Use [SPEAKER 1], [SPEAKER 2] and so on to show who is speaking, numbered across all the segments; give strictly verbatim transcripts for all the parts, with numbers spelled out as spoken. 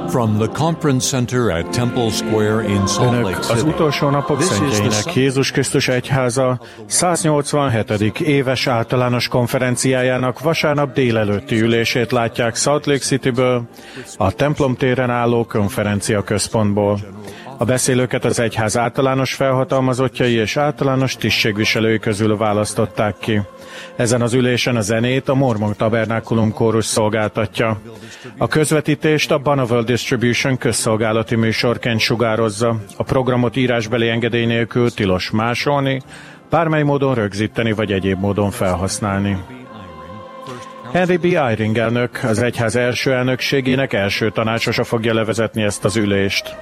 [SPEAKER 1] From the conference center at Temple Square in Salt Lake
[SPEAKER 2] Önök
[SPEAKER 1] City.
[SPEAKER 2] az utolsó napok szentjeinek Jézus Krisztus Egyháza száznyolcvanhetedik éves általános konferenciájának vasárnap délelőtti ülését látják Salt Lake Cityből, a templom téren álló konferencia központból. A beszélőket az egyház általános felhatalmazottjai és általános tisztségviselői közül választották ki. Ezen az ülésen a zenét a Mormon Tabernákulum kórus szolgáltatja. A közvetítést a Bonneville Distribution közszolgálati műsorként sugározza. A programot írásbeli engedély nélkül tilos másolni, bármely módon rögzíteni vagy egyéb módon felhasználni. Henry B. Eyring elnök, az egyház első elnökségének első tanácsosa fogja levezetni ezt az ülést.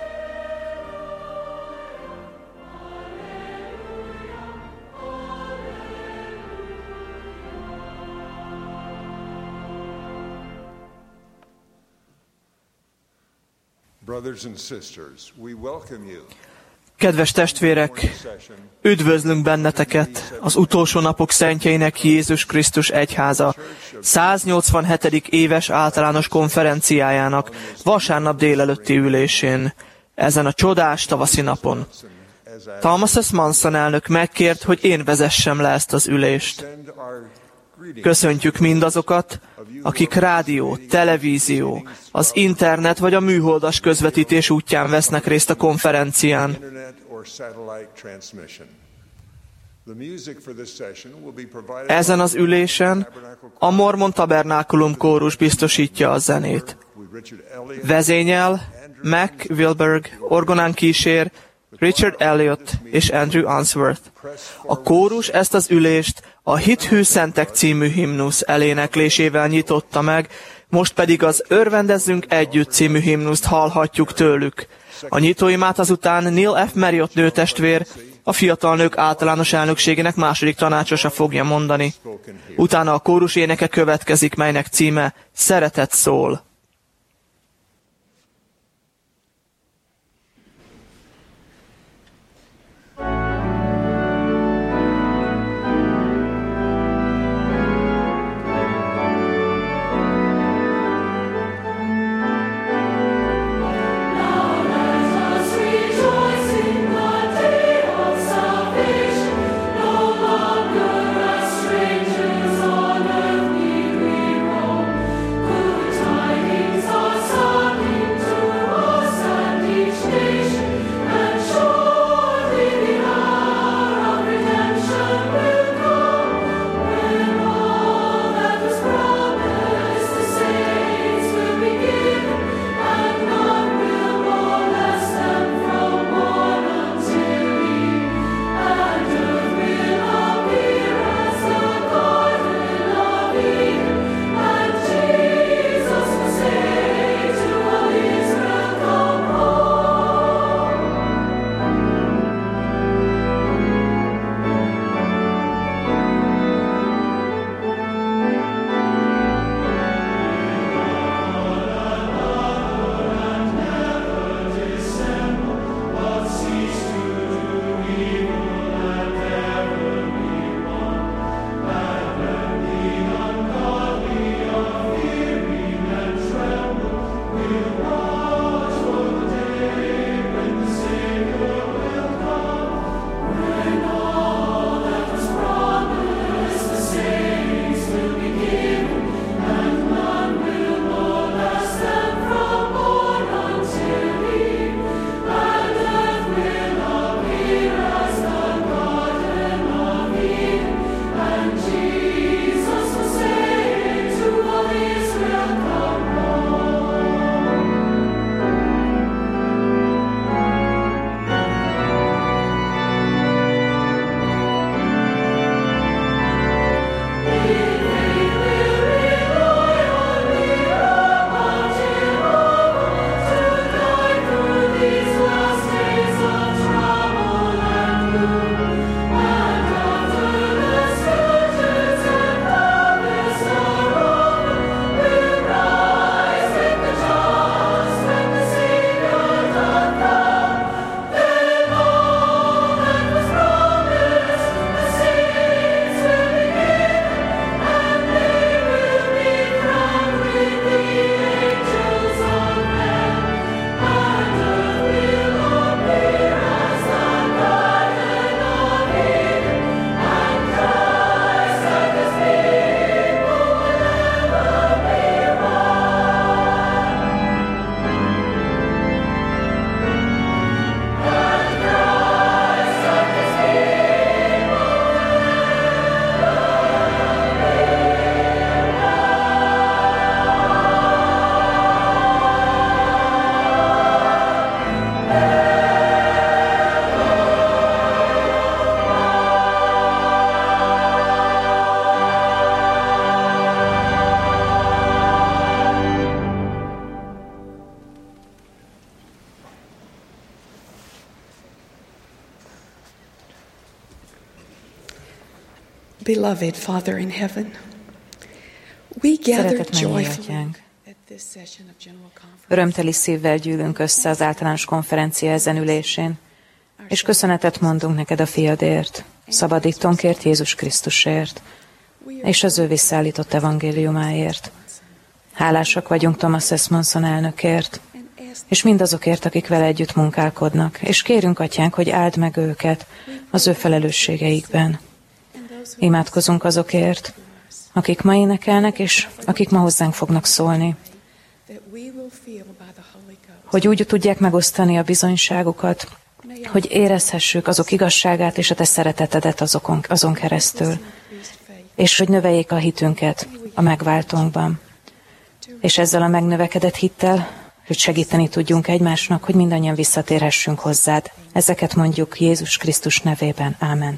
[SPEAKER 3] Kedves testvérek, üdvözlünk benneteket az utolsó napok szentjeinek Jézus Krisztus Egyháza száznyolcvanhetedik éves általános konferenciájának vasárnap délelőtti ülésén, ezen a csodás tavaszi napon. Thomas S. Manson elnök megkért, hogy én vezessem le ezt az ülést. Köszöntjük mindazokat, akik rádió, televízió, az internet vagy a műholdas közvetítés útján vesznek részt a konferencián. Ezen az ülésen a Mormon Tabernákulum kórus biztosítja a zenét. Vezényel Mac Wilberg, orgonán kísér Richard Elliot és Andrew Answorth. A kórus ezt az ülést a Hithű Szentek című himnusz eléneklésével nyitotta meg, most pedig az Örvendezzünk együtt című himnuszt hallhatjuk tőlük. A nyitóimát azután Neil F. Marriott nőtestvér, a fiatal nők általános elnökségének második tanácsosa fogja mondani. Utána a kórus éneke következik, melynek címe Szeretet szól.
[SPEAKER 4] Strangers on earth need we roam. Good tidings Beloved Father in heaven, we gather
[SPEAKER 5] Szeretett mennyi
[SPEAKER 4] joyfully
[SPEAKER 5] atyánk,
[SPEAKER 4] at this session of General Conference.
[SPEAKER 5] örömteli szívvel gyűlünk össze az általános konferencia ezen ülésén, és köszönetet mondunk neked a fiadért, szabadítónkért, Jézus Krisztusért, és az ő visszaállított evangéliumáért. Hálásak vagyunk Thomas S. Monson elnökért, és mindazokért, akik vele együtt munkálkodnak, és kérünk, atyánk, hogy áld meg őket az ő felelősségeikben. Imádkozunk azokért, akik ma énekelnek, és akik ma hozzánk fognak szólni, hogy úgy tudják megosztani a bizonyságukat, hogy érezhessük azok igazságát és a te szeretetedet azokon, azon keresztül, és hogy növeljék a hitünket a megváltónkban. És ezzel a megnövekedett hittel, hogy segíteni tudjunk egymásnak, hogy mindannyian visszatérhessünk hozzád. Ezeket mondjuk Jézus Krisztus nevében. Ámen.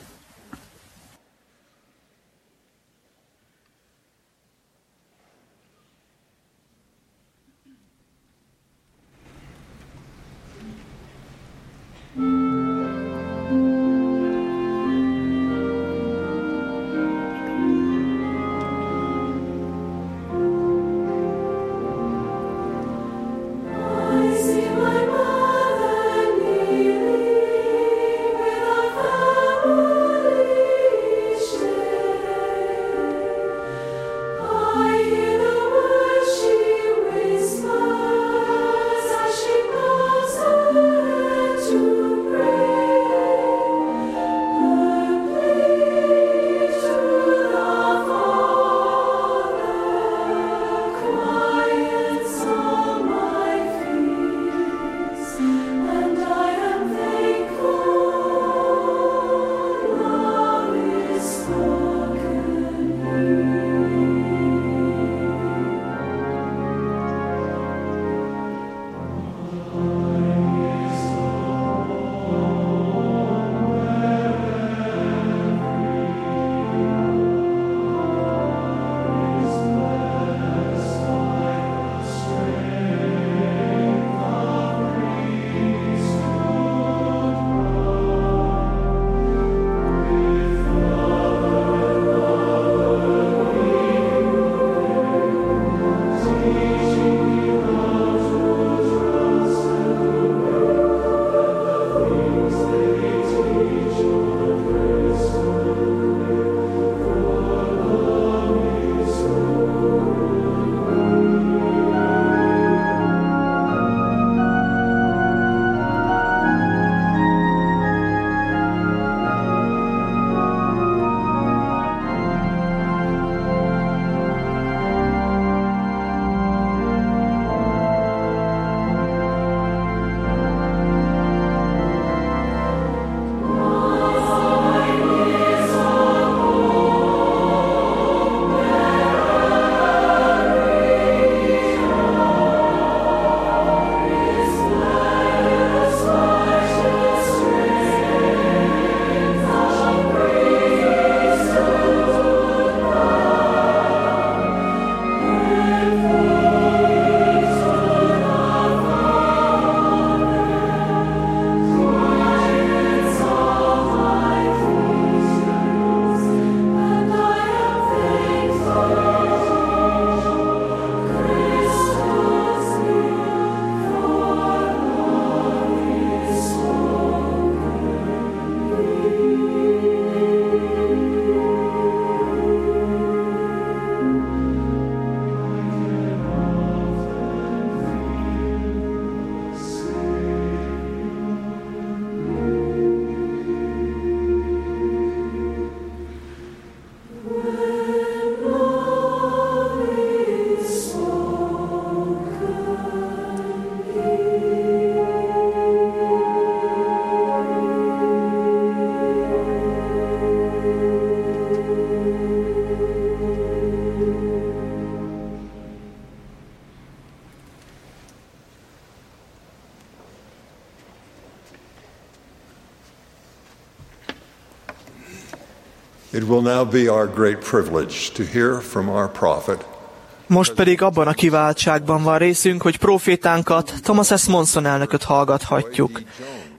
[SPEAKER 6] It will now be our great privilege to hear from our prophet.
[SPEAKER 3] Most pedig abban a kiváltságban van részünk, hogy profétánkat, Thomas S. Monson elnököt hallgathatjuk.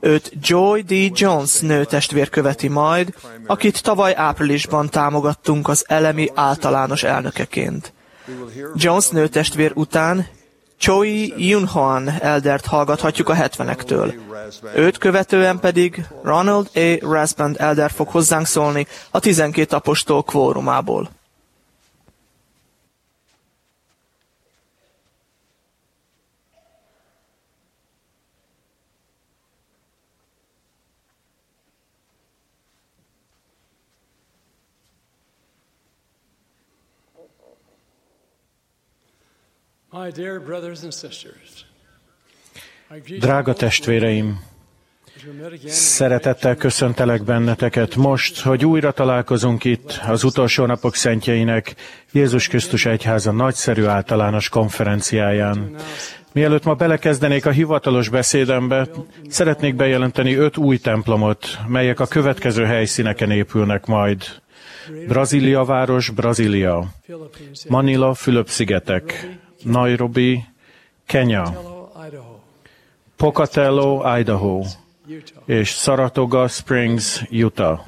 [SPEAKER 3] Őt Joy D. Jones nőtestvér követi majd, akit tavaly áprilisban támogattunk az elemi általános elnökeként. Jones nőtestvér után Choi Yun-hoan eldert hallgathatjuk a hetvenektől. Őt követően pedig Ronald A. Rasband elder fog hozzánk szólni a tizenkét apostol kvórumából.
[SPEAKER 2] Drága testvéreim, szeretettel köszöntelek benneteket most, hogy újra találkozunk itt az utolsó napok szentjeinek Jézus Krisztus Egyháza nagyszerű általános konferenciáján. Mielőtt ma belekezdenék a hivatalos beszédembe, szeretnék bejelenteni öt új templomot, melyek a következő helyszíneken épülnek majd. Brazília város, Brazília. Manila, Fülöp-szigetek. Nairobi, Kenya. Pocatello, Idaho. És Saratoga Springs, Utah.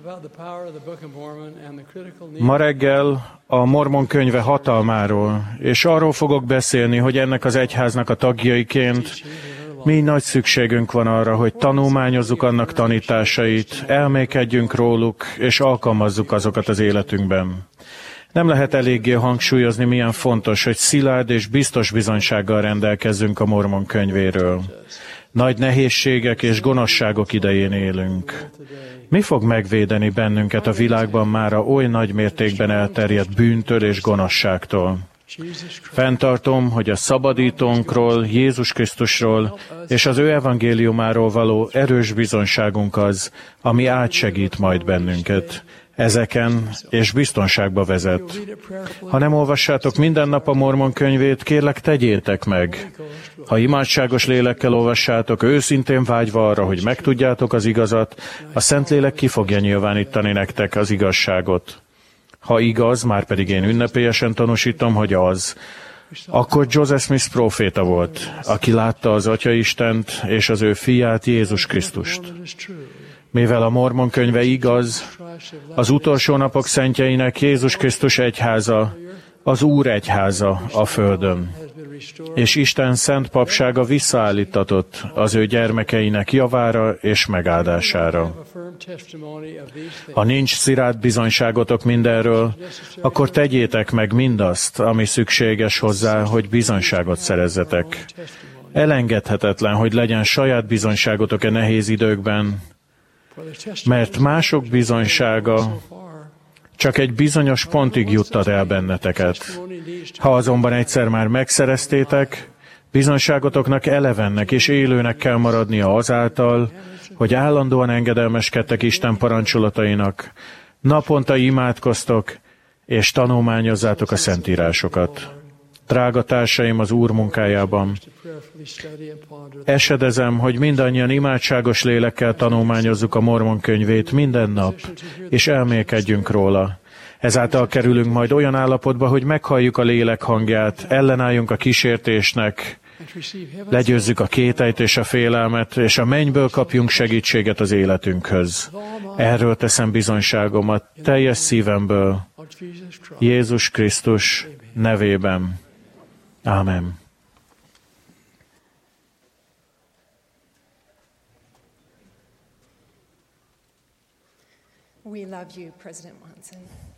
[SPEAKER 2] Ma reggel a Mormon könyve hatalmáról, és arról fogok beszélni, hogy ennek az egyháznak a tagjaiként mi nagy szükségünk van arra, hogy tanulmányozzuk annak tanításait, elmékedjünk róluk, és alkalmazzuk azokat az életünkben. Nem lehet eléggé hangsúlyozni, milyen fontos, hogy szilárd és biztos bizonysággal rendelkezzünk a Mormon könyvéről. Nagy nehézségek és gonoszságok idején élünk. Mi fog megvédeni bennünket a világban mára oly nagy mértékben elterjedt bűntől és gonoszságtól? Fenntartom, hogy a szabadítónkról, Jézus Krisztusról és az ő evangéliumáról való erős bizonyságunk az, ami átsegít majd bennünket ezeken, és biztonságba vezet. Ha nem olvassátok minden nap a Mormon könyvét, kérlek, tegyétek meg. Ha imádságos lélekkel olvassátok, őszintén vágyva arra, hogy megtudjátok az igazat, a Szentlélek ki fogja nyilvánítani nektek az igazságot. Ha igaz, már pedig én ünnepélyesen tanúsítom, hogy az, akkor Joseph Smith próféta volt, aki látta az Atyaistent és az ő fiát, Jézus Krisztust. Mivel a Mormon könyve igaz, az utolsó napok szentjeinek Jézus Krisztus egyháza, az Úr egyháza a földön. És Isten szent papsága visszaállítatott az ő gyermekeinek javára és megáldására. Ha nincs szilárd bizonyságotok mindenről, akkor tegyétek meg mindazt, ami szükséges hozzá, hogy bizonyságot szerezzetek. Elengedhetetlen, hogy legyen saját bizonyságotok e nehéz időkben, mert mások bizonysága csak egy bizonyos pontig juttat el benneteket. Ha azonban egyszer már megszereztétek, bizonyságotoknak elevennek és élőnek kell maradnia azáltal, hogy állandóan engedelmeskedtek Isten parancsolatainak, naponta imádkoztok, és tanulmányozzátok a szentírásokat. Drága társaim az Úr munkájában, esedezem, hogy mindannyian imádságos lélekkel tanulmányozzuk a Mormon könyvét minden nap, és elmélkedjünk róla. Ezáltal kerülünk majd olyan állapotba, hogy meghalljuk a lélek hangját, ellenálljunk a kísértésnek, legyőzzük a kételyt és a félelmet, és a mennyből kapjunk segítséget az életünkhöz. Erről teszem bizonyságomat teljes szívemből, Jézus Krisztus nevében. Ámen.
[SPEAKER 7] We love you, President Monson.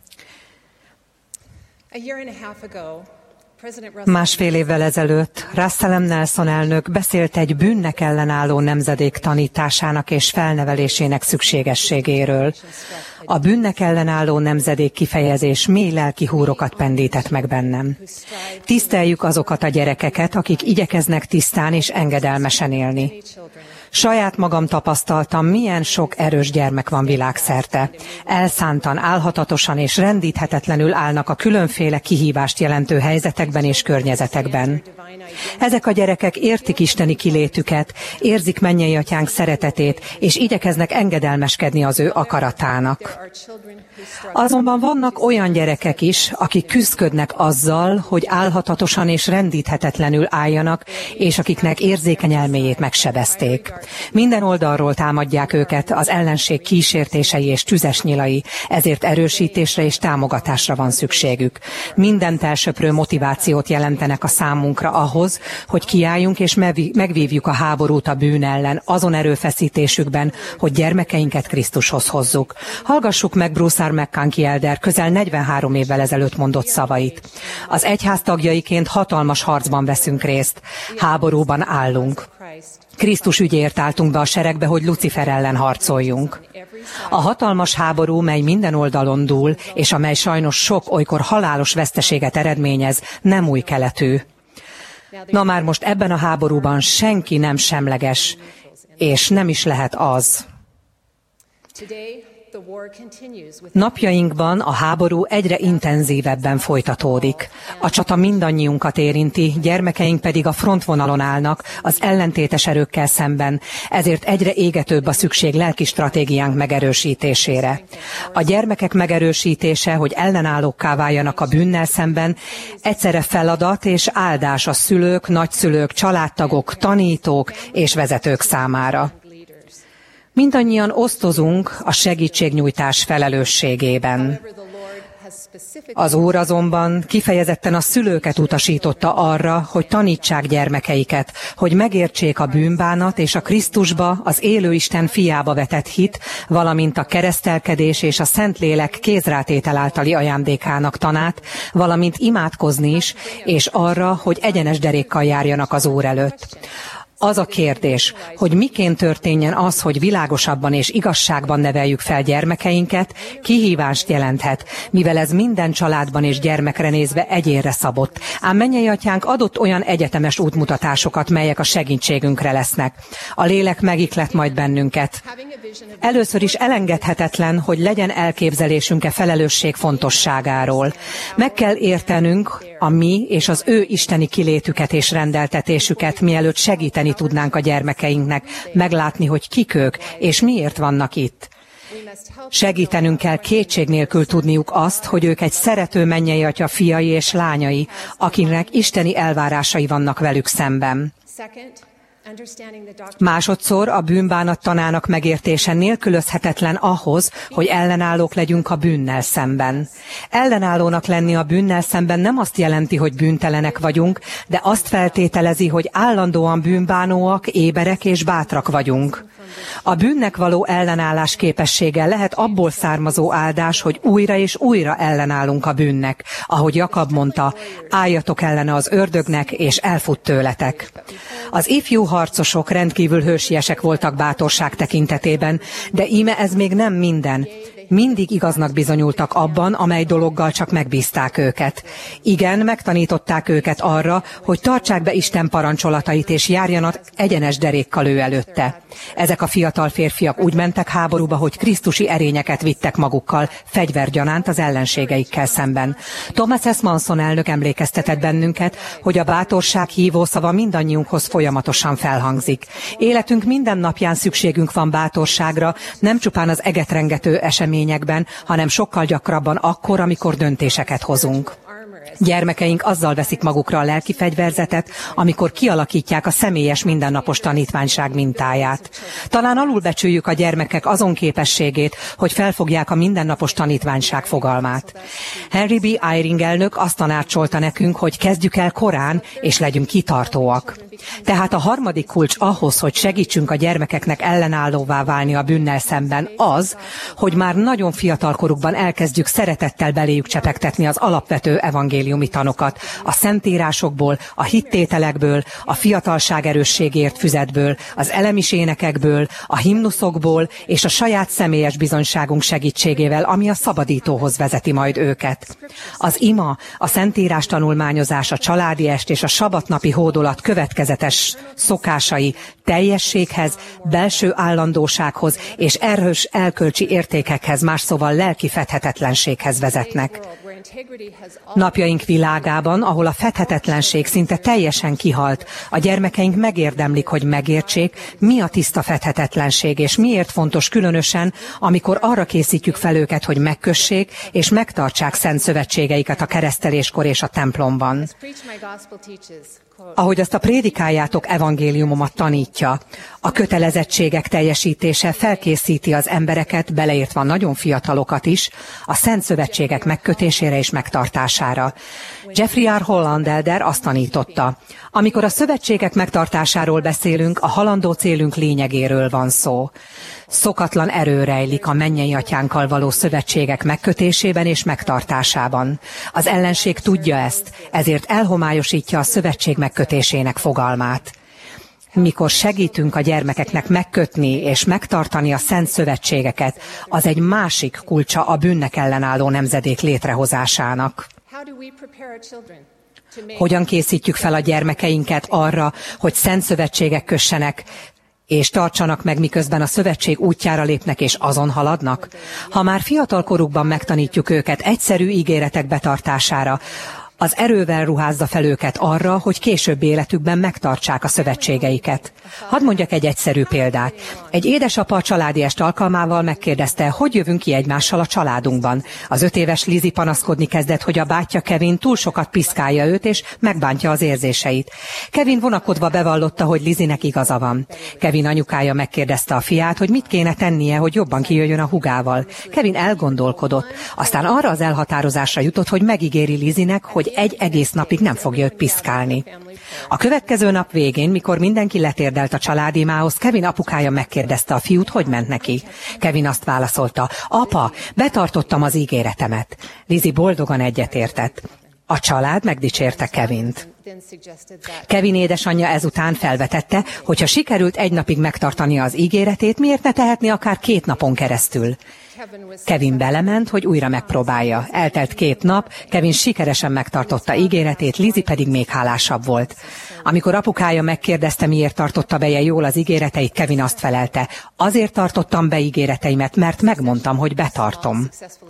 [SPEAKER 7] A year and a half ago,
[SPEAKER 8] Másfél évvel ezelőtt Russell M. Nelson elnök beszélt egy bűnnek ellenálló nemzedék tanításának és felnevelésének szükségességéről. A bűnnek ellenálló nemzedék kifejezés mély lelki húrokat pendített meg bennem. Tiszteljük azokat a gyerekeket, akik igyekeznek tisztán és engedelmesen élni. Saját magam tapasztaltam, milyen sok erős gyermek van világszerte. Elszántan, álhatatosan és rendíthetetlenül állnak a különféle kihívást jelentő helyzetekben és környezetekben. Ezek a gyerekek értik isteni kilétüket, érzik mennyei atyánk szeretetét, és igyekeznek engedelmeskedni az ő akaratának. Azonban vannak olyan gyerekek is, akik küszködnek azzal, hogy álhatatosan és rendíthetetlenül álljanak, és akiknek érzékeny elméjét megsebezték. Minden oldalról támadják őket az ellenség kísértései és tüzes nyilai, ezért erősítésre és támogatásra van szükségük. Mindent elsöprő motivációt jelentenek a számunkra ahhoz, hogy kiálljunk és megvívjuk a háborút a bűn ellen, azon erőfeszítésükben, hogy gyermekeinket Krisztushoz hozzuk. Hallgassuk meg Bruce R. McConkie elder közel negyvenhárom évvel ezelőtt mondott szavait. Az egyház tagjaiként hatalmas harcban veszünk részt. Háborúban állunk. Krisztus ügyért álltunk be a seregbe, hogy Lucifer ellen harcoljunk. A hatalmas háború, mely minden oldalon dúl, és amely sajnos sok, olykor halálos veszteséget eredményez, nem új keletű. Na már most ebben a háborúban senki nem semleges, és nem is lehet az. Napjainkban a háború egyre intenzívebben folytatódik. A csata mindannyiunkat érinti, gyermekeink pedig a frontvonalon állnak az ellentétes erőkkel szemben, ezért egyre égetőbb a szükség lelki stratégiánk megerősítésére. A gyermekek megerősítése, hogy ellenállókká váljanak a bűnnel szemben, egyszerre feladat és áldás a szülők, nagyszülők, családtagok, tanítók és vezetők számára. Mindannyian osztozunk a segítségnyújtás felelősségében. Az Úr azonban kifejezetten a szülőket utasította arra, hogy tanítsák gyermekeiket, hogy megértsék a bűnbánat és a Krisztusba, az élő Isten fiába vetett hit, valamint a keresztelkedés és a Szentlélek kézrátétel általi ajándékának tanát, valamint imádkozni is, és arra, hogy egyenes derékkal járjanak az Úr előtt. Az a kérdés, hogy miként történjen az, hogy világosabban és igazságban neveljük fel gyermekeinket, kihívást jelenthet, mivel ez minden családban és gyermekre nézve egyénre szabott. Ám mennyei atyánk adott olyan egyetemes útmutatásokat, melyek a segítségünkre lesznek. A lélek megiklet majd bennünket. Először is elengedhetetlen, hogy legyen elképzelésünk-e felelősség fontosságáról. Meg kell értenünk a mi és az ő isteni kilétüket és rendeltetésüket, mielőtt segíteni tudnánk a gyermekeinknek, meglátni, hogy kik ők, és miért vannak itt. Segítenünk kell kétség nélkül tudniuk azt, hogy ők egy szerető mennyei atya fiai és lányai, akinek isteni elvárásai vannak velük szemben. Másodszor a bűnbánat tanának megértése nélkülözhetetlen ahhoz, hogy ellenállók legyünk a bűnnel szemben. Ellenállónak lenni a bűnnel szemben nem azt jelenti, hogy bűntelenek vagyunk, de azt feltételezi, hogy állandóan bűnbánóak, éberek és bátrak vagyunk. A bűnnek való ellenállás képessége lehet abból származó áldás, hogy újra és újra ellenállunk a bűnnek. Ahogy Jakab mondta, álljatok ellene az ördögnek, és elfut tőletek. Az ifjú harcosok rendkívül hősiesek voltak bátorság tekintetében, de íme ez még nem minden. Mindig igaznak bizonyultak abban, amely dologgal csak megbízták őket. Igen, megtanították őket arra, hogy tartsák be Isten parancsolatait és járjanak egyenes derékkal ő előtte. Ezek a fiatal férfiak úgy mentek háborúba, hogy krisztusi erényeket vittek magukkal, fegyvergyanánt az ellenségeikkel szemben. Thomas S. Manson elnök emlékeztetett bennünket, hogy a bátorság hívószava mindannyiunkhoz folyamatosan felhangzik. Életünk minden napján szükségünk van bátorságra, nem csupán az egetrengető eseményekben, hanem sokkal gyakrabban akkor, amikor döntéseket hozunk. Gyermekeink azzal veszik magukra a lelki fegyverzetet, amikor kialakítják a személyes mindennapos tanítványság mintáját. Talán alulbecsüljük a gyermekek azon képességét, hogy felfogják a mindennapos tanítványság fogalmát. Henry B. Eyring elnök azt tanácsolta nekünk, hogy kezdjük el korán, és legyünk kitartóak. Tehát a harmadik kulcs ahhoz, hogy segítsünk a gyermekeknek ellenállóvá válni a bűnnel szemben az, hogy már nagyon fiatal korukban elkezdjük szeretettel beléjük csepegtetni az alapvető evangéliumi tanokat, a szentírásokból, a hittételekből, a fiatalság erősségért füzetből, az elemis énekekből, a himnuszokból és a saját személyes bizonyságunk segítségével, ami a szabadítóhoz vezeti majd őket. Az ima, a szentírás tanulmányozás, a családi est és a sabatnapi hódolat következetes szokásai teljességhez, belső állandósághoz és erős elkölcsi értékekhez, más szóval lelki fedhetetlenséghez vezetnek. Napjaink világában, ahol a fedhetetlenség szinte teljesen kihalt, a gyermekeink megérdemlik, hogy megértsék, mi a tiszta fedhetetlenség, és miért fontos különösen, amikor arra készítjük fel őket, hogy megkössék és megtartsák szent szövetségeiket a kereszteléskor és a templomban. Ahogy azt a prédikáljátok evangéliumomat tanítja, a kötelezettségek teljesítése felkészíti az embereket, beleértve a nagyon fiatalokat is, a szent szövetségek megkötésére és megtartására. Jeffrey R. Holland elder azt tanította, amikor a szövetségek megtartásáról beszélünk, a halandó célunk lényegéről van szó. Szokatlan erő rejlik a mennyei atyánkkal való szövetségek megkötésében és megtartásában. Az ellenség tudja ezt, ezért elhomályosítja a szövetség megkötésének fogalmát. Mikor segítünk a gyermekeknek megkötni és megtartani a szent szövetségeket, az egy másik kulcsa a bűnnek ellenálló nemzedék létrehozásának. Hogyan készítjük fel a gyermekeinket arra, hogy szent szövetségek kössenek, és tartsanak meg, miközben a szövetség útjára lépnek és azon haladnak? Ha már fiatal korukban megtanítjuk őket egyszerű ígéretek betartására, az erővel ruházza fel őket arra, hogy később életükben megtartsák a szövetségeiket. Hadd mondjak egy egyszerű példát. Egy édesapa a családi est alkalmával megkérdezte, hogy jövünk ki egymással a családunkban. Az öt éves Lizzie panaszkodni kezdett, hogy a bátyja Kevin túl sokat piszkálja őt, és megbántja az érzéseit. Kevin vonakodva bevallotta, hogy Lizzienek igaza van. Kevin anyukája megkérdezte a fiát, hogy mit kéne tennie, hogy jobban kijöjjön a hugával. Kevin elgondolkodott, aztán arra az elhatározásra jutott, hogy megígéri Lizzienek, hogy egy egész napig nem fogja őt piszkálni. A következő nap végén, mikor mindenki letérdelt a családimához, Kevin apukája megkérdezte a fiút, hogy ment neki. Kevin azt válaszolta, apa, betartottam az ígéretemet. Lizzie boldogan egyetértett. A család megdicsérte Kevint. Kevin édesanyja ezután felvetette, hogy ha sikerült egy napig megtartani az ígéretét, miért ne tehetni akár két napon keresztül. Kevin belement, hogy újra megpróbálja. Eltelt két nap, Kevin sikeresen megtartotta ígéretét, Lizzie pedig még hálásabb volt. Amikor apukája megkérdezte, miért tartotta be jól az ígéreteit, Kevin azt felelte, azért tartottam be ígéreteimet, mert megmondtam, hogy betartom.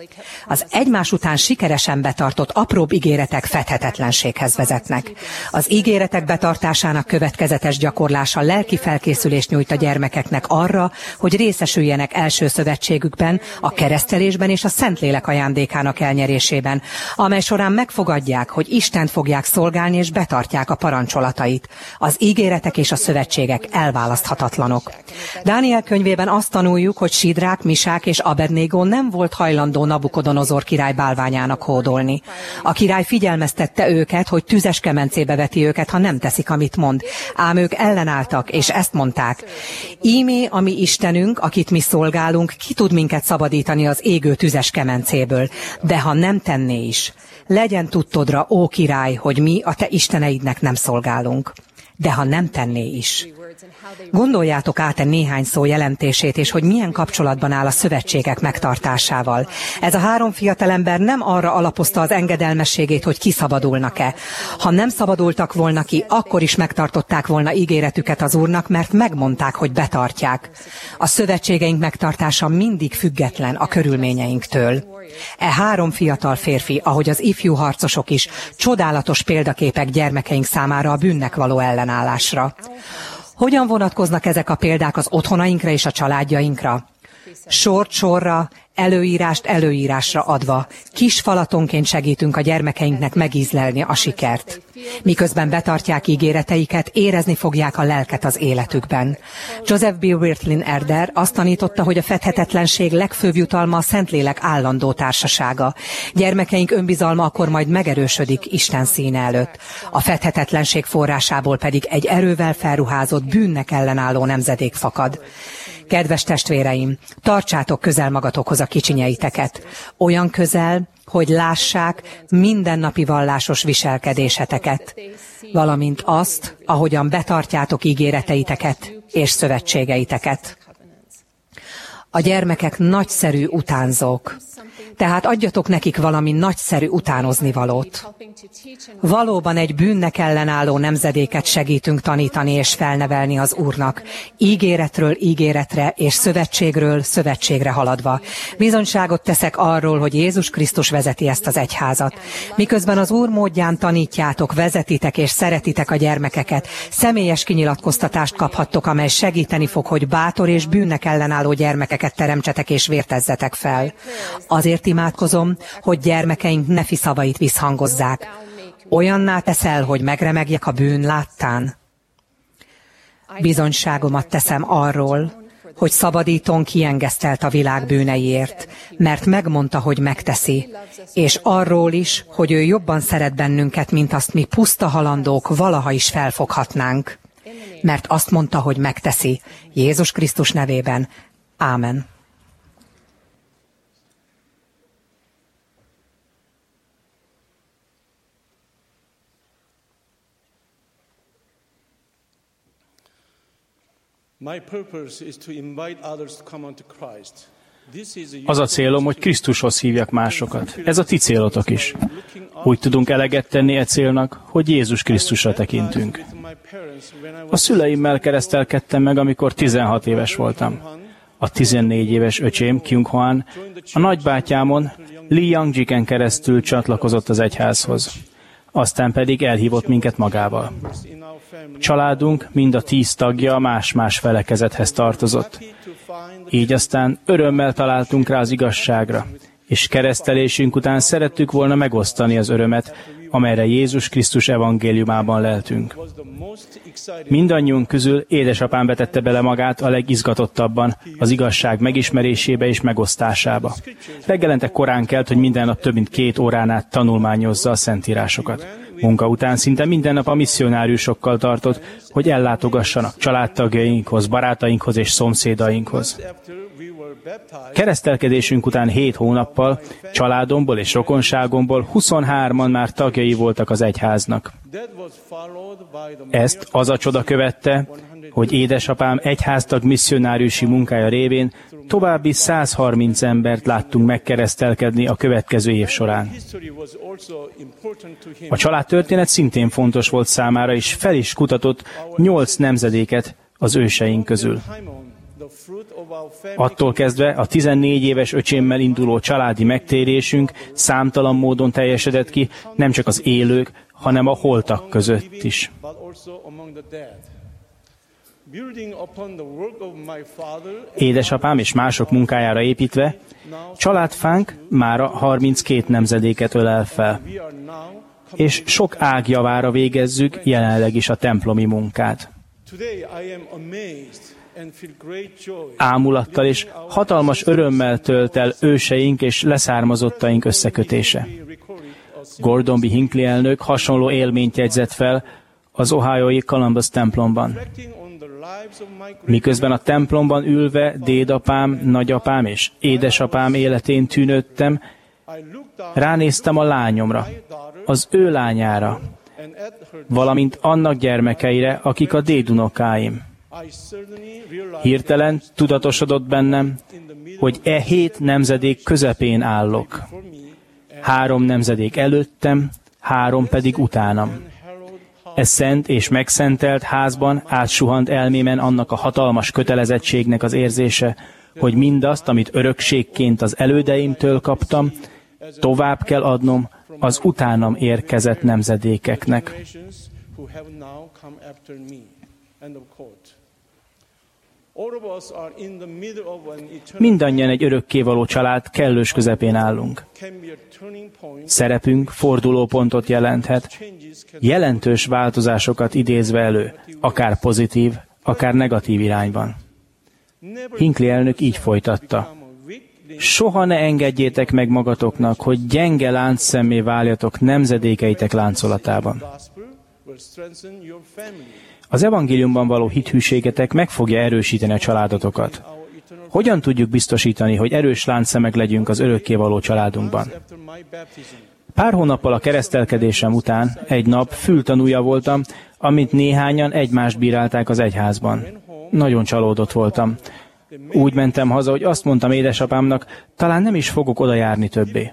[SPEAKER 8] Az egymás után sikeresen betartott apróbb ígéretek fedhetetlenséghez vezetnek. Az ígéretek betartásának következetes gyakorlása lelki felkészülést nyújt a gyermekeknek arra, hogy részesüljenek első szövetségükben, a keresztelésben és a Szentlélek ajándékának elnyerésében, amely során megfogadják, hogy Istent fogják szolgálni és betartják a parancsolatait. Az ígéretek és a szövetségek elválaszthatatlanok. Dániel könyvében azt tanuljuk, hogy Sidrák, Misák és Abednégó nem volt hajlandó Nabukodonozor király bálványának hódolni. A király figyelmeztette őket, hogy tüzes kemencébe veti őket, ha nem teszik, amit mond. Ám ők ellenálltak, és ezt mondták. Ímé, a mi Istenünk, akit mi szolgálunk, ki tud minket szabadítani az égő tüzes kemencéből, de ha nem tenné is, legyen tudtodra, ó király, hogy mi a te isteneidnek nem szolgálunk. De ha nem tenné is. Gondoljátok át a néhány szó jelentését, és hogy milyen kapcsolatban áll a szövetségek megtartásával. Ez a három fiatalember nem arra alapozta az engedelmességét, hogy kiszabadulnak-e. Ha nem szabadultak volna ki, akkor is megtartották volna ígéretüket az Úrnak, mert megmondták, hogy betartják. A szövetségeink megtartása mindig független a körülményeinktől. E három fiatal férfi, ahogy az ifjú harcosok is, csodálatos példaképek gyermekeink számára a bűnnek való ellenállásra. Hogyan vonatkoznak ezek a példák az otthonainkra és a családjainkra? Sort sorra, előírást előírásra adva, kis falatonként segítünk a gyermekeinknek megízlelni a sikert. Miközben betartják ígéreteiket, érezni fogják a lelket az életükben. Joseph B. Wirthlin Elder azt tanította, hogy a fedhetetlenség legfőbb jutalma a Szentlélek állandó társasága. Gyermekeink önbizalma akkor majd megerősödik Isten színe előtt. A fedhetetlenség forrásából pedig egy erővel felruházott bűnnek ellenálló nemzedék fakad. Kedves testvéreim, tartsátok közel magatokhoz a kicsinyeiteket. Olyan közel, hogy lássák mindennapi vallásos viselkedéseteket, valamint azt, ahogyan betartjátok ígéreteiteket és szövetségeiteket. A gyermekek nagyszerű utánzók, tehát adjatok nekik valami nagyszerű utánozni-valót. Valóban egy bűnnek ellenálló nemzedéket segítünk tanítani és felnevelni az Úrnak, ígéretről ígéretre és szövetségről szövetségre haladva. Bizonyságot teszek arról, hogy Jézus Krisztus vezeti ezt az egyházat. Miközben az Úr módján tanítjátok, vezetitek és szeretitek a gyermekeket, személyes kinyilatkoztatást kaphattok, amely segíteni fog, hogy bátor és bűnnek ellenálló gyermekeket teremtsetek és vértezzetek fel. Azért imádkozom, hogy gyermekeink nefi szavait visszhangozzák. Olyanná teszel, hogy megremegjek a bűn láttán? Bizonyságomat teszem arról, hogy szabadítón kiengesztelt a világ bűneiért, mert megmondta, hogy megteszi, és arról is, hogy ő jobban szeret bennünket, mint azt mi puszta halandók valaha is felfoghatnánk. Mert azt mondta, hogy megteszi, Jézus Krisztus nevében. Ámen.
[SPEAKER 9] Az a célom, hogy Krisztushoz hívjak másokat. Ez a ti célotok is. Úgy tudunk eleget tenni e célnak, hogy Jézus Krisztusra tekintünk. A szüleimmel keresztelkedtem meg, amikor tizenhat éves voltam. A tizennégy éves öcsém, Kyung Hwan, a nagybátyámon, Lee Young-jiken keresztül csatlakozott az egyházhoz. Aztán pedig elhívott minket magával. Családunk mind a tíz tagja más-más felekezethez tartozott. Így aztán örömmel találtunk rá az igazságra, és keresztelésünk után szerettük volna megosztani az örömet, amelyre Jézus Krisztus evangéliumában leltünk. Mindannyiunk közül édesapám vetette bele magát a legizgatottabban az igazság megismerésébe és megosztásába. Reggelente korán kelt, hogy minden nap több mint két órán át tanulmányozza a szentírásokat. Munka után szinte minden nap a misszionáriusokkal tartott, hogy ellátogassanak családtagjainkhoz, barátainkhoz és szomszédainkhoz. Keresztelkedésünk után hét hónappal családomból és rokonságomból huszonhárman már tagjai voltak az egyháznak. Ezt az a csoda követte, hogy édesapám egyháztag misszionáriusi munkája révén további száz harminc embert láttunk megkeresztelkedni a következő év során. A családtörténet szintén fontos volt számára, és fel is kutatott nyolc nemzedéket az őseink közül. Attól kezdve a tizennégy éves öcsémmel induló családi megtérésünk számtalan módon teljesedett ki, nem csak az élők, hanem a holtak között is. Édesapám és mások munkájára építve, családfánk mára harminckét nemzedéket ölel fel, és sok ág javára végezzük jelenleg is a templomi munkát. Ámulattal és hatalmas örömmel tölt el őseink és leszármazottaink összekötése. Gordon B. Hinckley elnök hasonló élményt jegyzett fel az ohiói Columbus templomban. Miközben a templomban ülve dédapám, nagyapám és édesapám életén tűnődtem, ránéztem a lányomra, az ő lányára, valamint annak gyermekeire, akik a dédunokáim. Hirtelen tudatosodott bennem, hogy e hét nemzedék közepén állok. Három nemzedék előttem, három pedig utánam. E szent és megszentelt házban átsuhant elmémen annak a hatalmas kötelezettségnek az érzése, hogy mindazt, amit örökségként az elődeimtől kaptam, tovább kell adnom az utánam érkezett nemzedékeknek. Mindannyian egy örökkévaló család kellős közepén állunk. Szerepünk fordulópontot jelenthet, jelentős változásokat idézve elő, akár pozitív, akár negatív irányban. Hinckley elnök így folytatta. Soha ne engedjétek meg magatoknak, hogy gyenge láncszemmé váljatok nemzedékeitek láncolatában. Az evangéliumban való hithűségetek meg fogja erősíteni a családotokat. Hogyan tudjuk biztosítani, hogy erős láncszemek legyünk az örökkévaló családunkban? Pár hónappal a keresztelkedésem után egy nap fültanúja voltam, amit néhányan egymást bírálták az egyházban. Nagyon csalódott voltam. Úgy mentem haza, hogy azt mondtam édesapámnak, talán nem is fogok oda járni többé.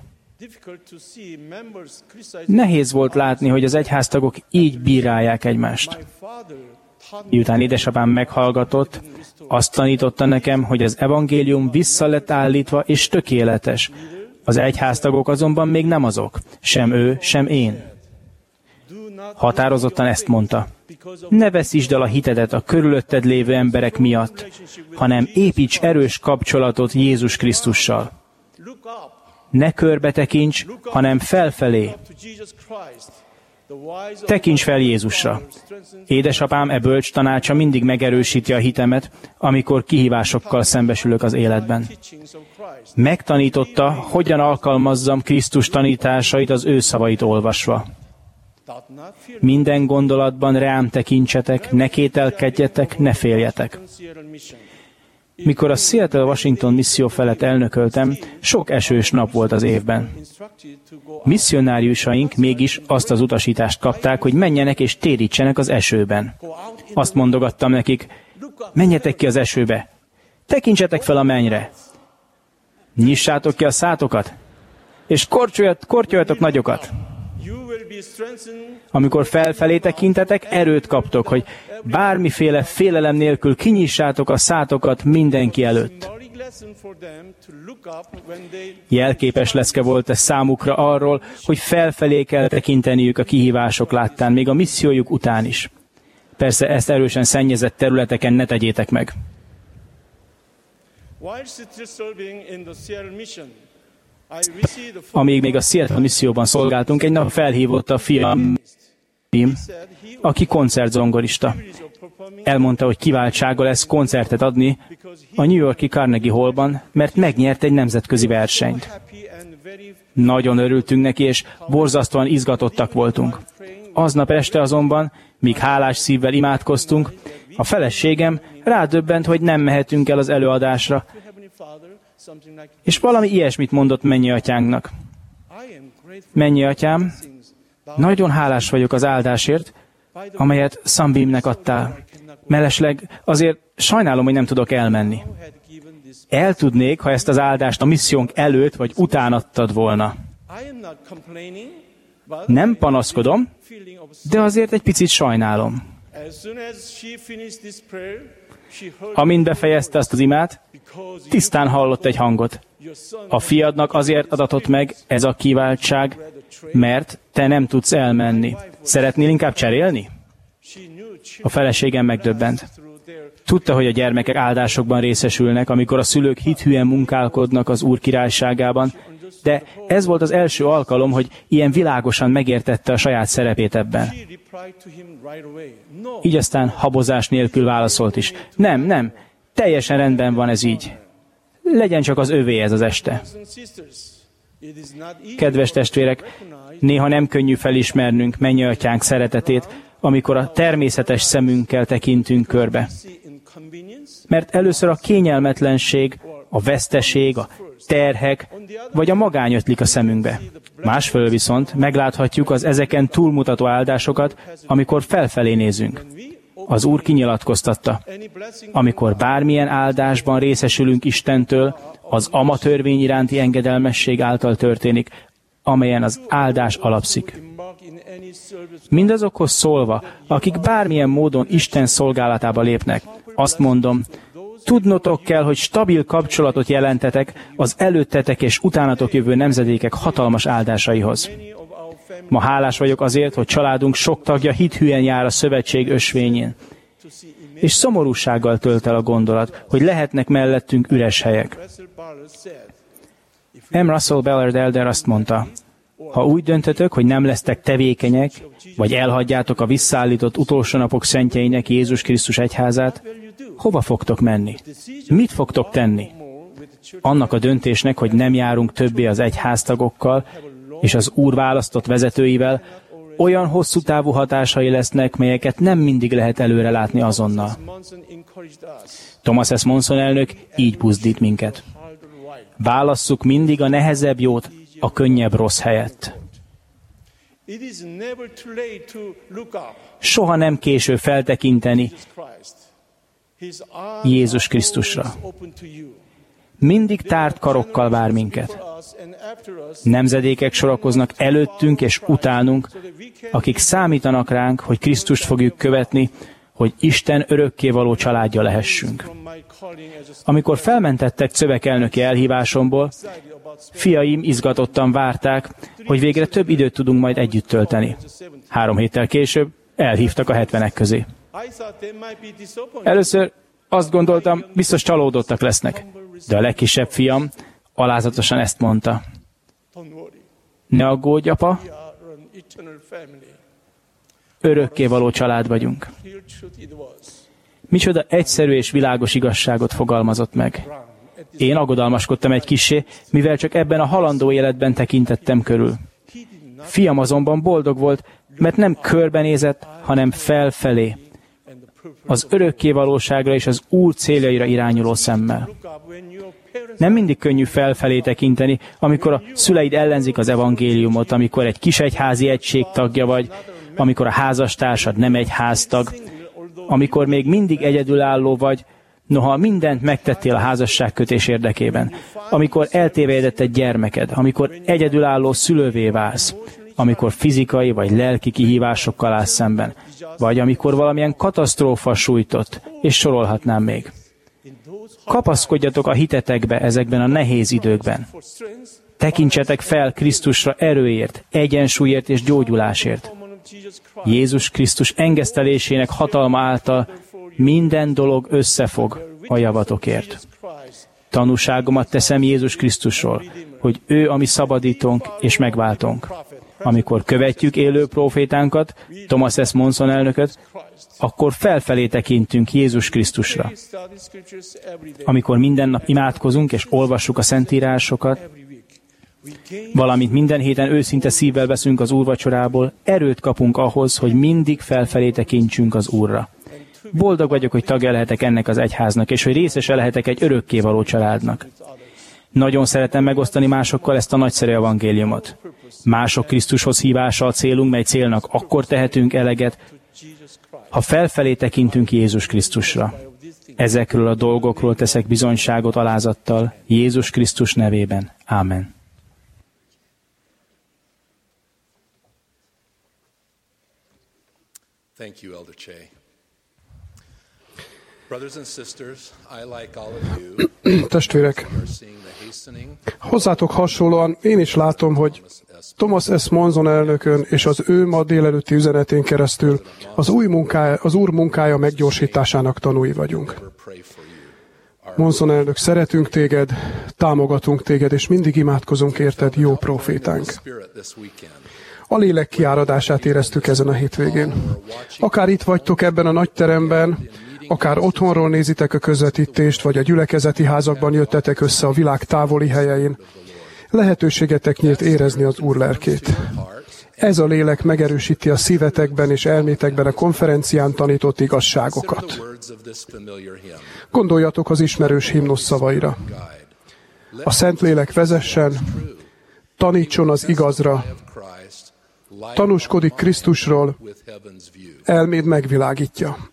[SPEAKER 9] Nehéz volt látni, hogy az egyháztagok így bírálják egymást. Miután édesapám meghallgatott, azt tanította nekem, hogy az evangélium vissza lett állítva és tökéletes. Az egyháztagok azonban még nem azok, sem ő, sem én. Határozottan ezt mondta. Ne veszítsd el a hitedet a körülötted lévő emberek miatt, hanem építs erős kapcsolatot Jézus Krisztussal. Ne körbe tekints, hanem felfelé. Tekints fel Jézusra. Édesapám e bölcs tanácsa mindig megerősíti a hitemet, amikor kihívásokkal szembesülök az életben. Megtanította, hogyan alkalmazzam Krisztus tanításait az ő szavait olvasva. Minden gondolatban rám tekintsetek, ne kételkedjetek, ne féljetek. Mikor a Seattle-Washington misszió felett elnököltem, sok esős nap volt az évben. Misszionáriusaink mégis azt az utasítást kapták, hogy menjenek és térítsenek az esőben. Azt mondogattam nekik, menjetek ki az esőbe, tekintsetek fel a mennyre, nyissátok ki a szátokat, és kortyoljatok nagyokat. Amikor felfelé tekintetek, erőt kaptok, hogy bármiféle félelem nélkül kinyissátok a szátokat mindenki előtt. Jelképes leszke volt ez számukra arról, hogy felfelé kell tekinteniük a kihívások láttán, még a missziójuk után is. Persze ezt erősen szennyezett területeken ne tegyétek meg. Amíg még a Seattle misszióban szolgáltunk, egy nap felhívott a fiam, aki koncertzongorista. Elmondta, hogy kiváltsága lesz koncertet adni a New York-i Carnegie Hallban, mert megnyert egy nemzetközi versenyt. Nagyon örültünk neki, és borzasztóan izgatottak voltunk. Aznap este azonban, míg hálás szívvel imádkoztunk, a feleségem rádöbbent, hogy nem mehetünk el az előadásra, és valami ilyesmit mondott mennyatyánknak. Mennyatyám, nagyon hálás vagyok az áldásért, amelyet Sunbeamnek adtál. Mellesleg azért sajnálom, hogy nem tudok elmenni. El tudnék, ha ezt az áldást a missziónk előtt vagy után adtad volna. Nem panaszkodom, de azért egy picit sajnálom. Amint befejezte azt az imát, tisztán hallott egy hangot. A fiadnak azért adatott meg ez a kiváltság, mert te nem tudsz elmenni. Szeretnél inkább cserélni? A feleségem megdöbbent. Tudta, hogy a gyermekek áldásokban részesülnek, amikor a szülők hithűen munkálkodnak az Úr királyságában, de ez volt az első alkalom, hogy ilyen világosan megértette a saját szerepét ebben. Így aztán habozás nélkül válaszolt is. Nem, nem, teljesen rendben van ez így. Legyen csak az övé ez az este. Kedves testvérek, néha nem könnyű felismernünk mennyatyánk szeretetét, amikor a természetes szemünkkel tekintünk körbe. Mert először a kényelmetlenség, a veszteség, a terhek vagy a magány ötlik a szemünkbe. Másfelől viszont megláthatjuk az ezeken túlmutató áldásokat, amikor felfelé nézünk. Az Úr kinyilatkoztatta, amikor bármilyen áldásban részesülünk Istentől, az ama törvény iránti engedelmesség által történik, amelyen az áldás alapszik. Mindazokhoz szólva, akik bármilyen módon Isten szolgálatába lépnek, azt mondom, tudnotok kell, hogy stabil kapcsolatot jelentetek az előttetek és utánatok jövő nemzedékek hatalmas áldásaihoz. Ma hálás vagyok azért, hogy családunk sok tagja hithűen jár a szövetség ösvényén. És szomorúsággal tölt el a gondolat, hogy lehetnek mellettünk üres helyek. M. Russell Ballard elder azt mondta, ha úgy döntötök, hogy nem lesztek tevékenyek, vagy elhagyjátok a visszaállított utolsó napok szentjeinek Jézus Krisztus egyházát, hova fogtok menni? Mit fogtok tenni? Annak a döntésnek, hogy nem járunk többé az egyháztagokkal és az Úr választott vezetőivel, olyan hosszú távú hatásai lesznek, melyeket nem mindig lehet előre látni azonnal. Thomas S. Monson elnök így buzdít minket. Válasszuk mindig a nehezebb jót a könnyebb rossz helyett. Soha nem késő feltekinteni Jézus Krisztusra. Mindig tárt karokkal vár minket. Nemzedékek sorakoznak előttünk és utánunk, akik számítanak ránk, hogy Krisztust fogjuk követni, hogy Isten örökkévaló családja lehessünk. Amikor felmentettek Cövek elnöki elhívásomból, fiaim izgatottan várták, hogy végre több időt tudunk majd együtt tölteni. Három héttel később elhívtak a hetvenek közé. Először azt gondoltam, biztos csalódottak lesznek, de a legkisebb fiam alázatosan ezt mondta. Ne aggódj, apa, örökkévaló család vagyunk. Micsoda egyszerű és világos igazságot fogalmazott meg. Én aggodalmaskodtam egy kissé, mivel csak ebben a halandó életben tekintettem körül. Fiam azonban boldog volt, mert nem körbenézett, hanem felfelé. Az örökkévalóságra és az Úr céljaira irányuló szemmel. Nem mindig könnyű felfelé tekinteni, amikor a szüleid ellenzik az evangéliumot, amikor egy kis egyházi egység tagja vagy, amikor a házastársad nem egy háztag, amikor még mindig egyedülálló vagy, noha mindent megtettél a házasságkötés érdekében, amikor eltévejedett egy gyermeked, amikor egyedülálló szülővé válsz, amikor fizikai vagy lelki kihívásokkal állsz szemben, vagy amikor valamilyen katasztrófa sújtott, és sorolhatnám még. Kapaszkodjatok a hitetekbe ezekben a nehéz időkben. Tekintsetek fel Krisztusra erőért, egyensúlyért és gyógyulásért. Jézus Krisztus engesztelésének hatalma által minden dolog összefog a javatokért. Tanúságomat teszem Jézus Krisztusról, hogy ő a mi szabadítónk és megváltónk. Amikor követjük élő profétánkat, Thomas S. Monson elnököt, akkor felfelé tekintünk Jézus Krisztusra. Amikor minden nap imádkozunk és olvassuk a szentírásokat, valamint minden héten őszinte szívvel veszünk az úrvacsorából, erőt kapunk ahhoz, hogy mindig felfelé tekintsünk az Úrra. Boldog vagyok, hogy tagja lehetek ennek az egyháznak, és hogy részese lehetek egy örökkévaló családnak. Nagyon szeretem megosztani másokkal ezt a nagyszerű evangéliumot. Mások Krisztushoz hívása a célunk, mely célnak akkor tehetünk eleget, ha felfelé tekintünk Jézus Krisztusra. Ezekről a dolgokról teszek bizonyságot alázattal, Jézus Krisztus nevében. Ámen.
[SPEAKER 10] Thank you, Elder Che. Brothers and sisters, I like all of you.
[SPEAKER 11] Testvérek, hozzátok hasonlóan én is látom, hogy Thomas S. Monson elnökön és az ő ma délelőtti üzenetén keresztül az, új munkája, az Úr munkája meggyorsításának tanúi vagyunk. Monson elnök, szeretünk téged, támogatunk téged, és mindig imádkozunk érted, jó profétánk. A lélek kiáradását éreztük ezen a hétvégén. Akár itt vagytok ebben a nagy teremben, akár otthonról nézitek a közvetítést, vagy a gyülekezeti házakban jöttetek össze a világ távoli helyein, lehetőségetek nyílt érezni az Úr lelkét. Ez a lélek megerősíti a szívetekben és elmétekben a konferencián tanított igazságokat. Gondoljatok az ismerős himnusz szavaira. A Szentlélek vezessen, tanítson az igazra, tanúskodik Krisztusról, elméd megvilágítja.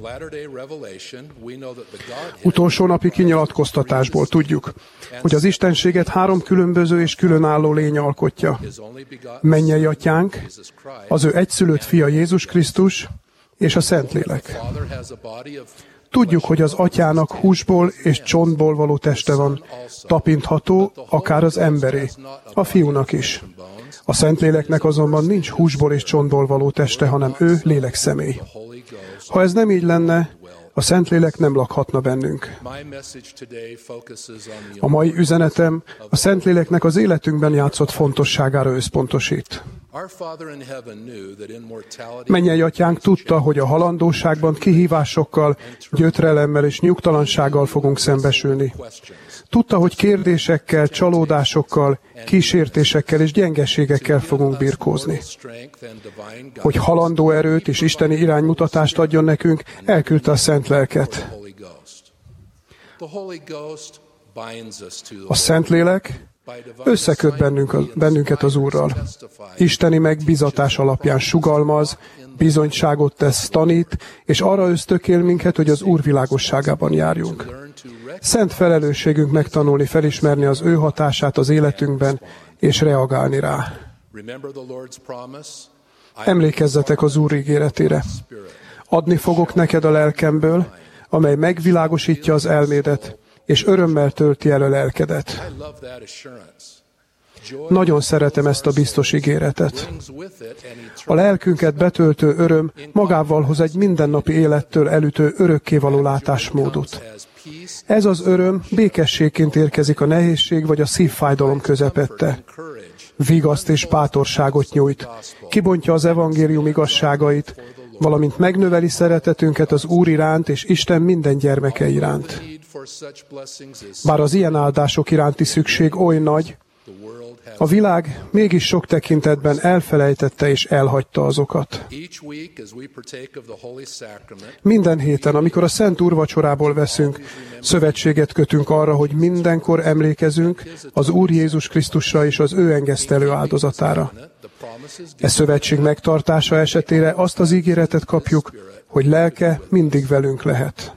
[SPEAKER 11] Utolsó napi kinyilatkoztatásból tudjuk, hogy az Istenséget három különböző és különálló lény alkotja. Mennyei Atyánk, az ő egyszülött fia Jézus Krisztus és a Szentlélek. Tudjuk, hogy az Atyának húsból és csontból való teste van, tapintható, akár az emberé, a Fiúnak is. A Szentléleknek azonban nincs húsból és csontból való teste, hanem ő lélekszemély. Ha ez nem így lenne, a Szentlélek nem lakhatna bennünk. A mai üzenetem a Szentléleknek az életünkben játszott fontosságára összpontosít. Mennyei Atyánk tudta, hogy a halandóságban kihívásokkal, gyötrelemmel és nyugtalansággal fogunk szembesülni. Tudta, hogy kérdésekkel, csalódásokkal, kísértésekkel és gyengeségekkel fogunk birkózni. Hogy halandó erőt és isteni iránymutatást adjon nekünk, elküldte a Szent Lelket. A Szentlélek összeköt bennünk, bennünket az Úrral. Isteni megbízatás alapján sugalmaz, bizonyságot tesz, tanít, és arra ösztökél minket, hogy az Úr világosságában járjunk. Szent felelősségünk megtanulni, felismerni az ő hatását az életünkben, és reagálni rá. Emlékezzetek az Úr ígéretére. Adni fogok neked a lelkemből, amely megvilágosítja az elmédet, és örömmel tölti el a lelkedet. Nagyon szeretem ezt a biztos ígéretet. A lelkünket betöltő öröm magával hoz egy mindennapi élettől elütő örökkévaló látásmódot. Ez az öröm békességként érkezik a nehézség vagy a szívfájdalom közepette. vigaszt és bátorságot nyújt, kibontja az evangélium igazságait, valamint megnöveli szeretetünket az Úr iránt és Isten minden gyermeke iránt. Bár az ilyen áldások iránti szükség oly nagy, a világ mégis sok tekintetben elfelejtette és elhagyta azokat. Minden héten, amikor a Szent Úrvacsorából veszünk, szövetséget kötünk arra, hogy mindenkor emlékezünk az Úr Jézus Krisztusra és az ő engesztelő áldozatára. E szövetség megtartása esetére azt az ígéretet kapjuk, hogy lelke mindig velünk lehet.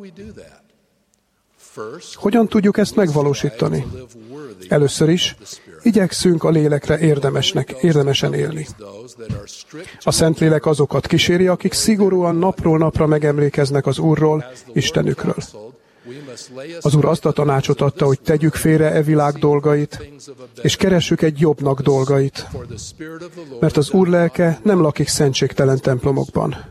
[SPEAKER 11] Hogyan tudjuk ezt megvalósítani? Először is igyekszünk a lélekre érdemesnek, érdemesen élni. A Szentlélek azokat kíséri, akik szigorúan napról napra megemlékeznek az Úrról, Istenükről. Az Úr azt a tanácsot adta, hogy tegyük félre e világ dolgait, és keressük egy jobbnak dolgait, mert az Úr lelke nem lakik szentségtelen templomokban.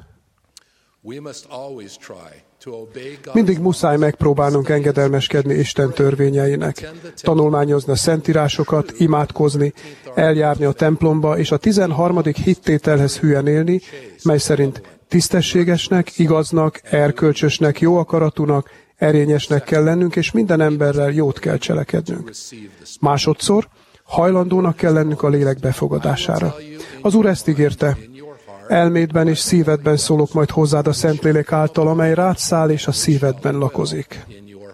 [SPEAKER 11] Mindig muszáj megpróbálnunk engedelmeskedni Isten törvényeinek, tanulmányozni a szentírásokat, imádkozni, eljárni a templomba, és a tizenharmadik hittételhez hülyen élni, mely szerint tisztességesnek, igaznak, erkölcsösnek, jó akaratúnak, erényesnek kell lennünk, és minden emberrel jót kell cselekednünk. Másodszor hajlandónak kell lennünk a lélek befogadására. Az Úr ezt ígérte: elmédben és szívedben szólok majd hozzád a Szentlélek által, amely rád száll és a szívedben lakozik.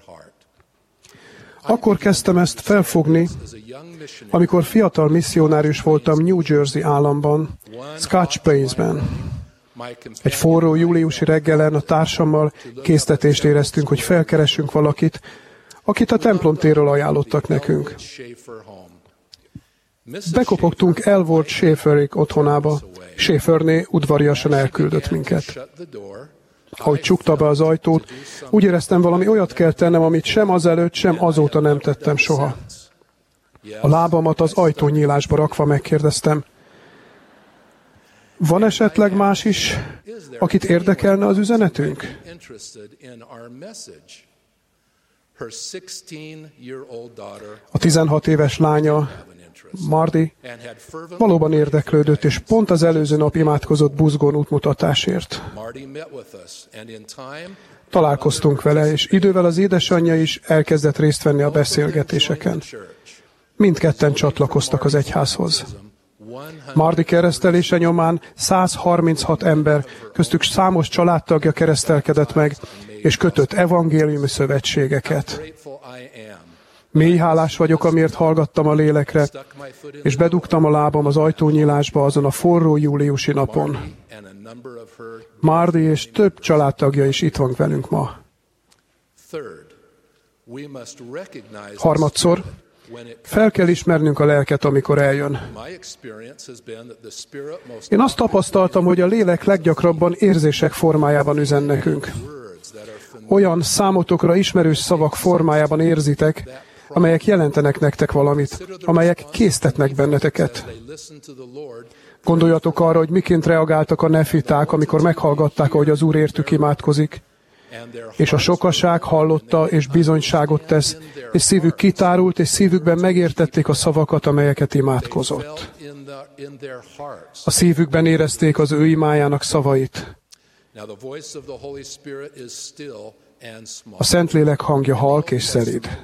[SPEAKER 11] Akkor kezdtem ezt felfogni, amikor fiatal misszionárius voltam New Jersey államban, Scotch Plains-ben. Egy forró júliusi reggelen a társammal késztetést éreztünk, hogy felkeressünk valakit, akit a templomtérről ajánlottak nekünk. Bekopogtunk Elward Schaeferék otthonába. Schaeferné udvariasan elküldött minket. Ahogy csukta be az ajtót, úgy éreztem, valami olyat kell tennem, amit sem azelőtt, sem azóta nem tettem soha. A lábamat az ajtónyílásba rakva megkérdeztem: van esetleg más is, akit érdekelne az üzenetünk? A tizenhat éves lánya, Mardi, valóban érdeklődött, és pont az előző nap imádkozott buzgón útmutatásért. Találkoztunk vele, és idővel az édesanyja is elkezdett részt venni a beszélgetéseken. Mindketten csatlakoztak az egyházhoz. Mardi keresztelése nyomán száz harminchat ember, köztük számos családtagja keresztelkedett meg, és kötött evangéliumi szövetségeket. Mély hálás vagyok, amiért hallgattam a lélekre, és bedugtam a lábam az ajtónyílásba azon a forró júliusi napon. Mardi és több családtagja is itt van velünk ma. Harmadszor, fel kell ismernünk a lelket, amikor eljön. Én azt tapasztaltam, hogy a lélek leggyakrabban érzések formájában üzen nekünk. Olyan számotokra ismerős szavak formájában érzitek, amelyek jelentenek nektek valamit, amelyek késztetnek benneteket. Gondoljatok arra, hogy miként reagáltak a nefiták, amikor meghallgatták, ahogy az Úr értük imádkozik, és a sokaság hallotta és bizonyságot tesz, és szívük kitárult, és szívükben megértették a szavakat, amelyeket imádkozott. A szívükben érezték az ő imájának szavait. A Szentlélek hangja halk és szelíd.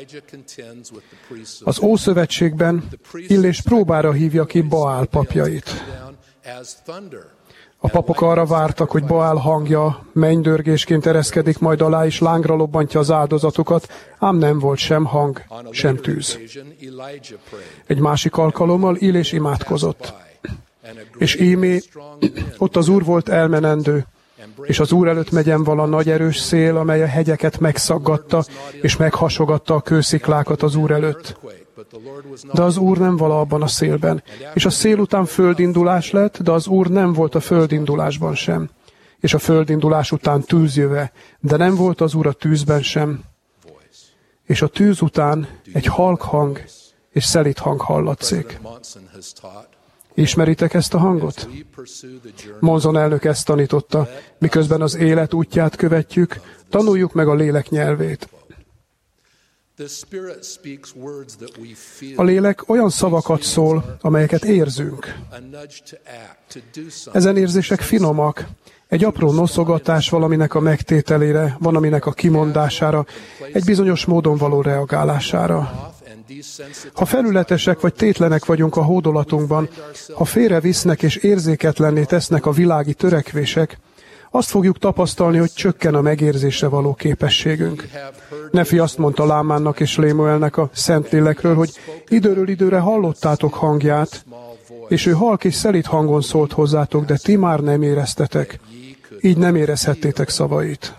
[SPEAKER 11] Az Ószövetségben Illés próbára hívja ki Baál papjait. A papok arra vártak, hogy Baál hangja mennydörgésként ereszkedik majd alá, és lángra lobbantja az áldozatokat, ám nem volt sem hang, sem tűz. Egy másik alkalommal Illés imádkozott. És ímé, ott az Úr volt elmenendő, és az Úr előtt megyen vala nagy erős szél, amely a hegyeket megszaggatta, és meghasogatta a kősziklákat az Úr előtt. De az Úr nem vala abban a szélben. És a szél után földindulás lett, de az Úr nem volt a földindulásban sem. És a földindulás után tűz jöve, de nem volt az Úr a tűzben sem. És a tűz után egy halk hang és szelíd hang hallatszik. Ismeritek ezt a hangot? Monson elnök ezt tanította, miközben az élet útját követjük, tanuljuk meg a lélek nyelvét. A lélek olyan szavakat szól, amelyeket érzünk. Ezen érzések finomak. Egy apró noszogatás valaminek a megtételére, van aminek a kimondására, egy bizonyos módon való reagálására. Ha felületesek vagy tétlenek vagyunk a hódolatunkban, ha félrevisznek és érzéketlenné tesznek a világi törekvések, azt fogjuk tapasztalni, hogy csökken a megérzésre való képességünk. Nefi azt mondta Lámánnak és Lémuelnek a Szentlélekről, hogy időről időre hallottátok hangját, és ő halk és szelíd hangon szólt hozzátok, de ti már nem éreztetek. Így nem érezhettétek szavait.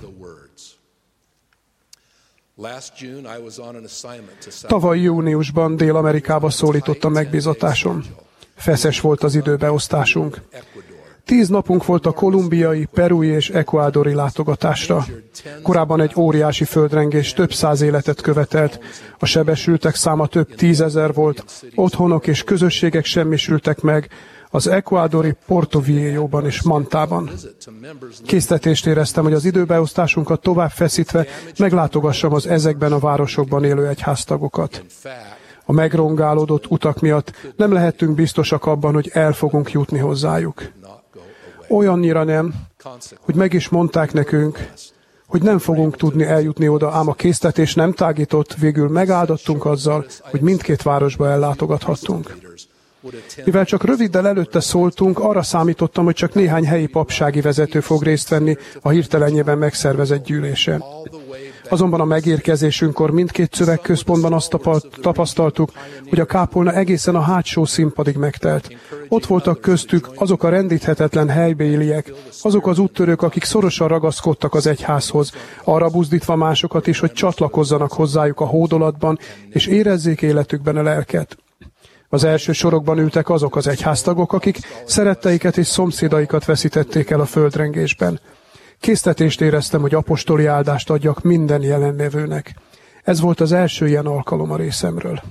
[SPEAKER 11] Tavaly júniusban Dél-Amerikába szólítottam megbízatásom. Feszes volt az időbeosztásunk. Tíz napunk volt a kolumbiai, perui és ecuadori látogatásra. Korábban egy óriási földrengés több száz életet követelt, a sebesültek száma több tízezer volt, otthonok és közösségek semmisültek meg, az ecuadori Porto Viejóban és Mantában. Késztetést éreztem, hogy az időbeosztásunkat tovább feszítve meglátogassam az ezekben a városokban élő egyháztagokat. A megrongálódott utak miatt nem lehettünk biztosak abban, hogy el fogunk jutni hozzájuk. Olyannyira nem, hogy meg is mondták nekünk, hogy nem fogunk tudni eljutni oda, ám a késztetés nem tágított, végül megáldottunk azzal, hogy mindkét városba ellátogathattunk. Mivel csak röviddel előtte szóltunk, arra számítottam, hogy csak néhány helyi papsági vezető fog részt venni a hirtelenjében megszervezett gyűlésen. Azonban a megérkezésünkkor mindkét szövegközpontban azt tapasztaltuk, hogy a kápolna egészen a hátsó színpadig megtelt. Ott voltak köztük azok a rendíthetetlen helybéliek, azok az úttörők, akik szorosan ragaszkodtak az egyházhoz, arra buzdítva másokat is, hogy csatlakozzanak hozzájuk a hódolatban, és érezzék életükben a lelket. Az első sorokban ültek azok az egyháztagok, akik szeretteiket és szomszédaikat veszítették el a földrengésben. Késztetést éreztem, hogy apostoli áldást adjak minden jelenlévőnek. Ez volt az első ilyen alkalom a részemről.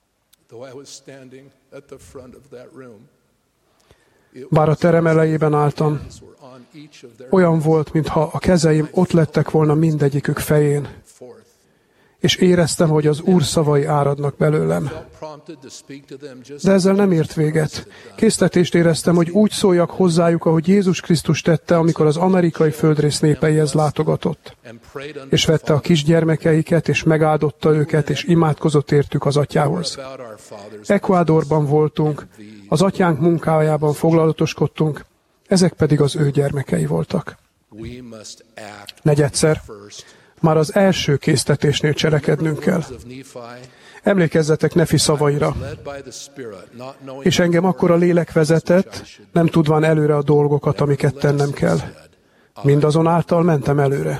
[SPEAKER 11] Bár a terem elejében álltam, olyan volt, mintha a kezeim ott lettek volna mindegyikük fején, és éreztem, hogy az Úr szavai áradnak belőlem. De ezzel nem ért véget. Késztetést éreztem, hogy úgy szóljak hozzájuk, ahogy Jézus Krisztus tette, amikor az amerikai földrész népeihez látogatott. És vette a kisgyermekeiket, és megáldotta őket, és imádkozott értük az atyához. Ecuadorban voltunk, az atyánk munkájában foglalatoskodtunk, ezek pedig az ő gyermekei voltak. Negyedszer. Már az első késztetésnél cselekednünk kell. Emlékezzetek Nefi szavaira. És engem akkor a lélek vezetett, nem tudván előre a dolgokat, amiket tennem kell. Mindazonáltal mentem előre.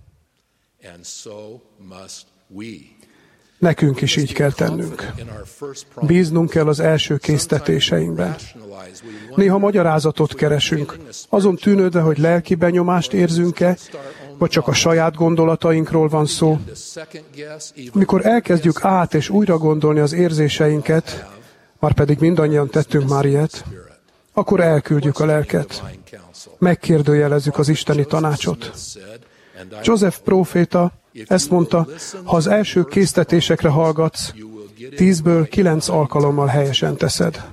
[SPEAKER 11] Nekünk is így kell tennünk. Bíznunk kell az első késztetéseinkben. Néha magyarázatot keresünk, azon tűnődve, hogy lelki benyomást érzünk-e, vagy csak a saját gondolatainkról van szó. Amikor elkezdjük át és újra gondolni az érzéseinket, már pedig mindannyian tettünk már ilyet, akkor elküldjük a lelket. Megkérdőjelezzük az isteni tanácsot. József próféta ezt mondta, ha az első késztetésekre hallgatsz, tízből kilenc alkalommal helyesen teszed.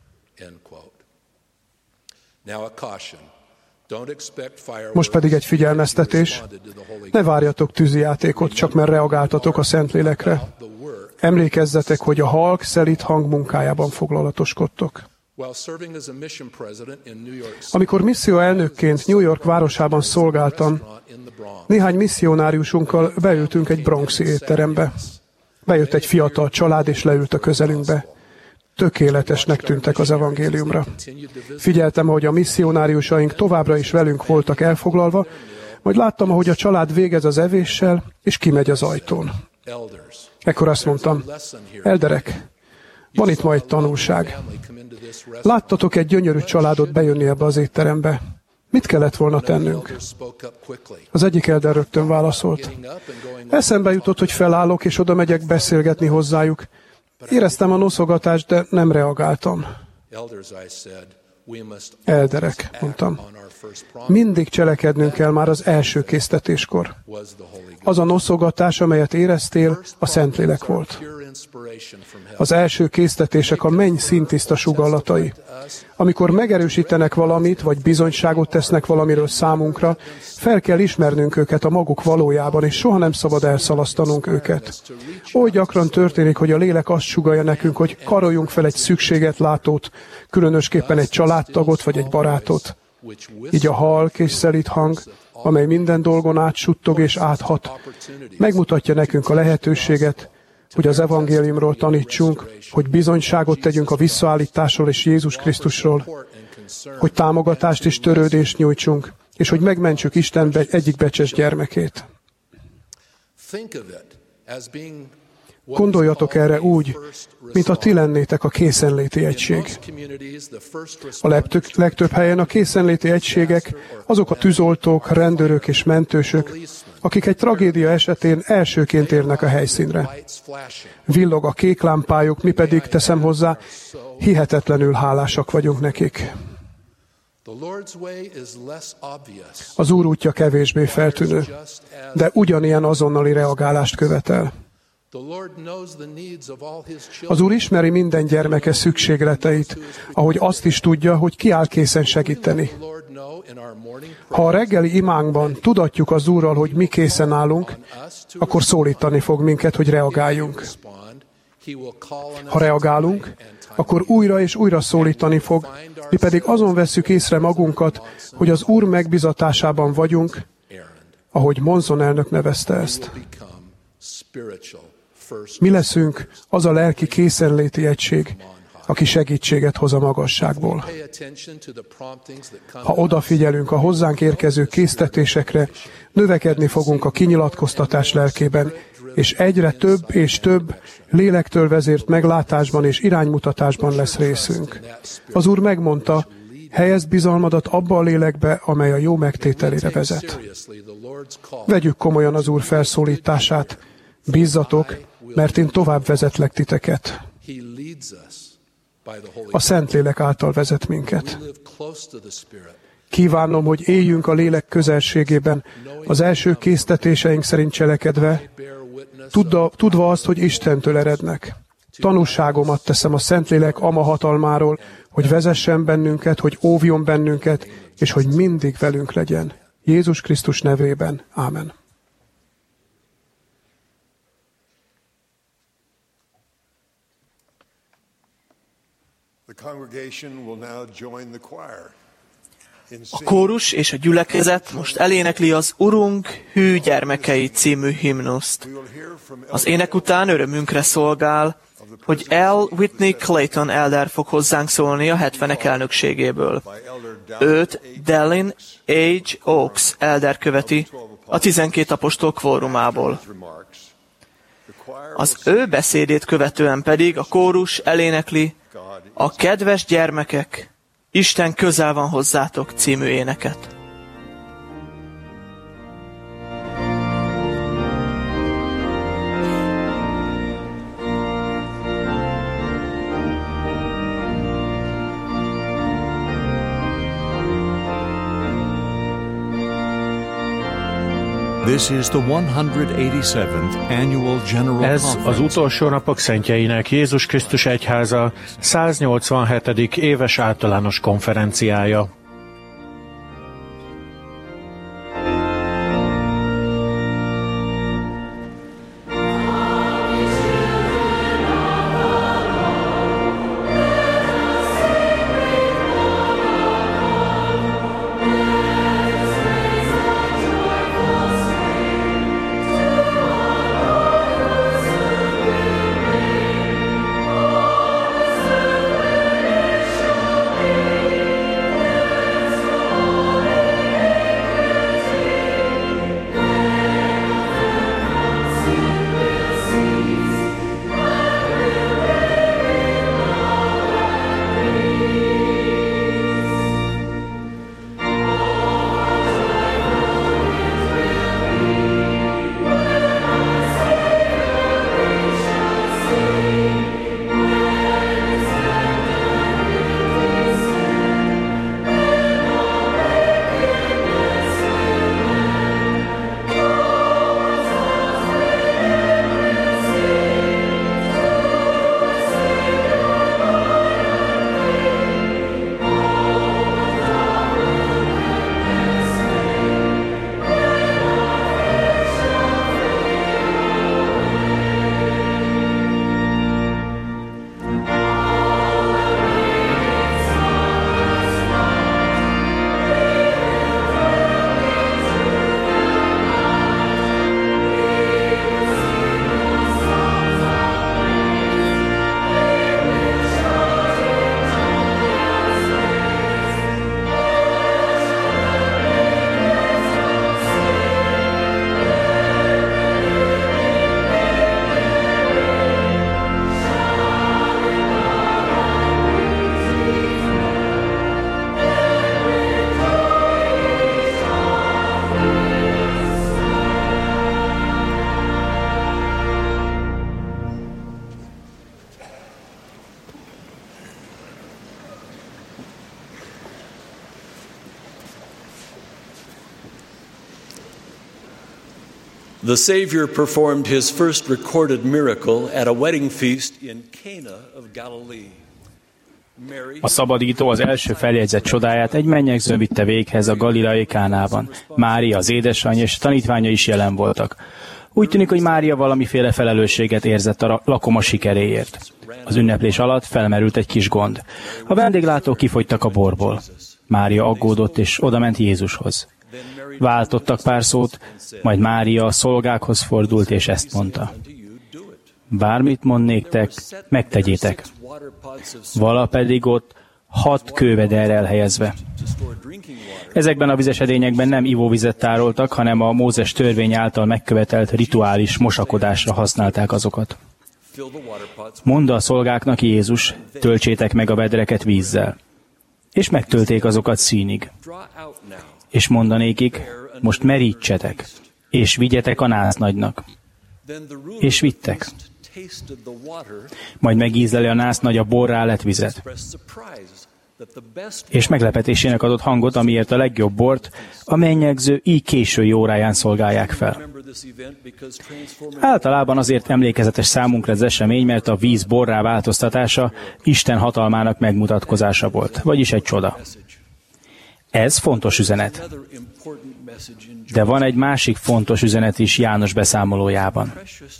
[SPEAKER 11] Most pedig egy figyelmeztetés. Ne várjatok tűzijátékot, csak mert reagáltatok a Szentlélekre. Emlékezzetek, hogy a halk, szelíd hang munkájában foglalatoskodtok. Amikor misszió elnökként New York városában szolgáltam, néhány misszionáriusunkkal beültünk egy bronxi étterembe. Bejött egy fiatal család, és leült a közelünkbe. Tökéletesnek tűntek az evangéliumra. Figyeltem, ahogy a misszionáriusaink továbbra is velünk voltak elfoglalva, majd láttam, ahogy a család végez az evéssel, és kimegy az ajtón. Ekkor azt mondtam, elderek, van itt ma egy tanulság. Láttatok egy gyönyörű családot bejönni ebbe az étterembe. Mit kellett volna tennünk? Az egyik elder rögtön válaszolt. Eszembe jutott, hogy felállok, és oda megyek beszélgetni hozzájuk. Éreztem a noszogatást, de nem reagáltam. Elderek, mondtam. Mindig cselekednünk kell már az első késztetéskor. Az a noszogatás, amelyet éreztél, a Szentlélek volt. Az első késztetések a menny színtiszta sugallatai. Amikor megerősítenek valamit, vagy bizonyságot tesznek valamiről számunkra, fel kell ismernünk őket a maguk valójában, és soha nem szabad elszalasztanunk őket. Oly gyakran történik, hogy a lélek azt sugallja nekünk, hogy karoljunk fel egy szükséget látót, különösképpen egy családtagot, vagy egy barátot. Így a halk és szelíd hang, amely minden dolgon átsuttog és áthat, megmutatja nekünk a lehetőséget, hogy az evangéliumról tanítsunk, hogy bizonyságot tegyünk a visszaállításról és Jézus Krisztusról, hogy támogatást és törődést nyújtsunk, és hogy megmentsük Isten be- egyik becses gyermekét. Gondoljatok erre úgy, mint a ti lennétek a készenléti egység. A legtöbb, legtöbb helyen a készenléti egységek azok a tűzoltók, rendőrök és mentősök, akik egy tragédia esetén elsőként érnek a helyszínre. Villog a kék lámpájuk, mi pedig, teszem hozzá, hihetetlenül hálásak vagyunk nekik. Az Úr útja kevésbé feltűnő, de ugyanilyen azonnali reagálást követel. Az Úr ismeri minden gyermeke szükségleteit, ahogy azt is tudja, hogy ki áll készen segíteni. Ha a reggeli imánkban tudatjuk az Úrral, hogy mi készen állunk, akkor szólítani fog minket, hogy reagáljunk. Ha reagálunk, akkor újra és újra szólítani fog, mi pedig azon vesszük észre magunkat, hogy az Úr megbizatásában vagyunk, ahogy Monson elnök nevezte ezt. Mi leszünk az a lelki készenléti egység, aki segítséget hoz a magasságból. Ha odafigyelünk a hozzánk érkező késztetésekre, növekedni fogunk a kinyilatkoztatás lelkében, és egyre több és több lélektől vezért meglátásban és iránymutatásban lesz részünk. Az Úr megmondta, helyezd bizalmadat abba a lélekbe, amely a jó megtételére vezet. Vegyük komolyan az Úr felszólítását, bízzatok, mert én tovább vezetlek titeket. A Szentlélek által vezet minket. Kívánom, hogy éljünk a lélek közelségében, az első késztetéseink szerint cselekedve, tudva, tudva azt, hogy Istentől erednek. Tanúságomat teszem a Szentlélek ama hatalmáról, hogy vezessen bennünket, hogy óvjon bennünket, és hogy mindig velünk legyen. Jézus Krisztus nevében. Ámen.
[SPEAKER 3] A kórus és a gyülekezet most elénekli az Urunk hű gyermekei című himnuszt. Az ének után örömünkre szolgál, hogy L. Whitney Clayton elder fog hozzánk szólni a hetvenek elnökségéből. Őt Dallin H. Oaks elder követi a tizenkét apostol kvórumából. Az ő beszédét követően pedig a kórus elénekli a kedves gyermekek, Isten közel van hozzátok című éneket.
[SPEAKER 1] This is the one hundred eighty-seventh Annual General
[SPEAKER 2] Ez
[SPEAKER 1] Conference.
[SPEAKER 2] az utolsó napok szentjeinek Jézus Krisztus Egyháza száznyolcvanhetedik éves általános konferenciája.
[SPEAKER 12] The Savior performed his first recorded miracle at a wedding feast in Cana of Galilee.
[SPEAKER 9] A szabadító az első feljegyzett csodáját egy mennyegző vitte véghez a galileai Kánában. Mária, az édesanyja és tanítványa is jelen voltak. Úgy tűnik, hogy Mária valamiféle felelősséget érzett a lakoma sikeréért. Az ünneplés alatt felmerült egy kis gond. A vendéglátók kifogytak a borból. Mária aggódott és odament Jézushoz. Váltottak pár szót, majd Mária a szolgákhoz fordult és ezt mondta. Bármit mond néktek, megtegyétek. Vala pedig ott hat kővederre elhelyezve. Ezekben a vizesedényekben nem ivóvizet tároltak, hanem a Mózes törvény által megkövetelt rituális mosakodásra használták azokat. Mondta a szolgáknak Jézus, töltsétek meg a vedreket vízzel. És megtölték azokat színig. És mondanékik, most merítsetek, és vigyetek a násznagynak. És vittek. Majd megízleli a násznagy a borrá lett vizet. És meglepetésének adott hangot, amiért a legjobb bort a mennyegző így késői óráján szolgálják fel. Általában azért emlékezetes számunkra ez esemény, mert a víz borrá változtatása Isten hatalmának megmutatkozása volt, vagyis egy csoda. Ez fontos üzenet. De van egy másik fontos üzenet is János beszámolójában.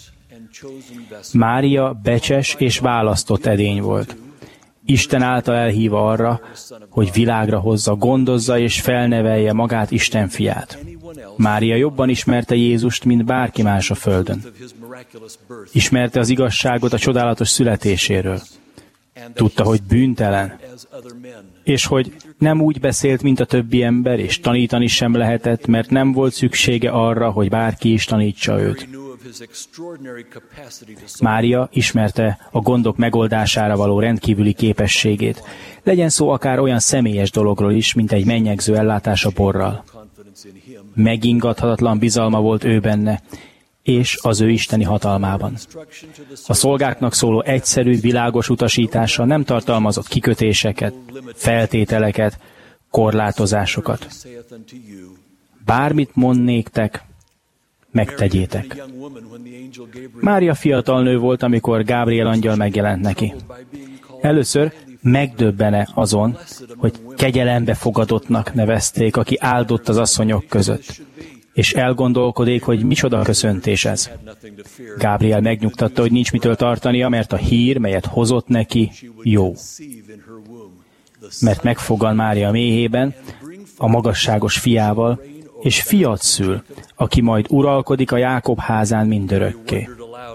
[SPEAKER 9] Mária becses és választott edény volt. Isten által elhívva arra, hogy világra hozza, gondozza és felnevelje magát Isten fiát. Mária jobban ismerte Jézust, mint bárki más a földön. Ismerte az igazságot a csodálatos születéséről. Tudta, hogy bűntelen, és hogy nem úgy beszélt, mint a többi ember, és tanítani sem lehetett, mert nem volt szüksége arra, hogy bárki is tanítsa őt. Mária ismerte a gondok megoldására való rendkívüli képességét. Legyen szó akár olyan személyes dologról is, mint egy mennyegző ellátása borral. Megingathatatlan bizalma volt ő benne, és az ő isteni hatalmában. A szolgáknak szóló egyszerű, világos utasítása nem tartalmazott kikötéseket, feltételeket, korlátozásokat. Bármit mond néktek, megtegyétek. Mária fiatal nő volt, amikor Gábriel angyal megjelent neki. Először megdöbbene azon, hogy kegyelembe fogadottnak nevezték, aki áldott az asszonyok között. És elgondolkodik, hogy micsoda köszöntés ez. Gábriel megnyugtatta, hogy nincs mitől tartania, mert a hír, melyet hozott neki, jó. Mert megfogan Mária méhében, a magasságos fiával, és fiat szül, aki majd uralkodik a Jákob házán mindörökké.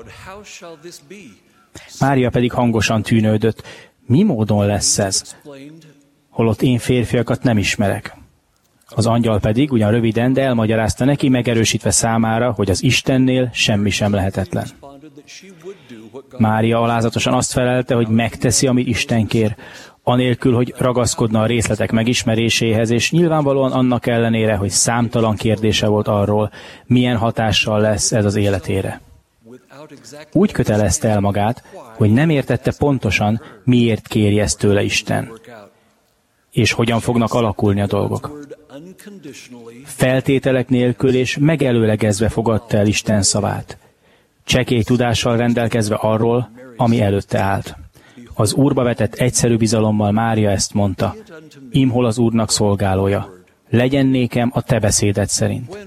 [SPEAKER 9] Mária pedig hangosan tűnődött, mi módon lesz ez, holott én férfiakat nem ismerek. Az angyal pedig ugyan röviden, de elmagyarázta neki, megerősítve számára, hogy az Istennél semmi sem lehetetlen. Mária alázatosan azt felelte, hogy megteszi, amit Isten kér, anélkül, hogy ragaszkodna a részletek megismeréséhez, és nyilvánvalóan annak ellenére, hogy számtalan kérdése volt arról, milyen hatással lesz ez az életére. Úgy kötelezte el magát, hogy nem értette pontosan, miért kéri ezt tőle Isten, és hogyan fognak alakulni a dolgok. Feltételek nélkül és megelőlegezve fogadta el Isten szavát, csekély tudással rendelkezve arról, ami előtte állt. Az Úrba vetett egyszerű bizalommal Mária ezt mondta, imhol az Úrnak szolgálója, legyen nékem a te beszéded szerint.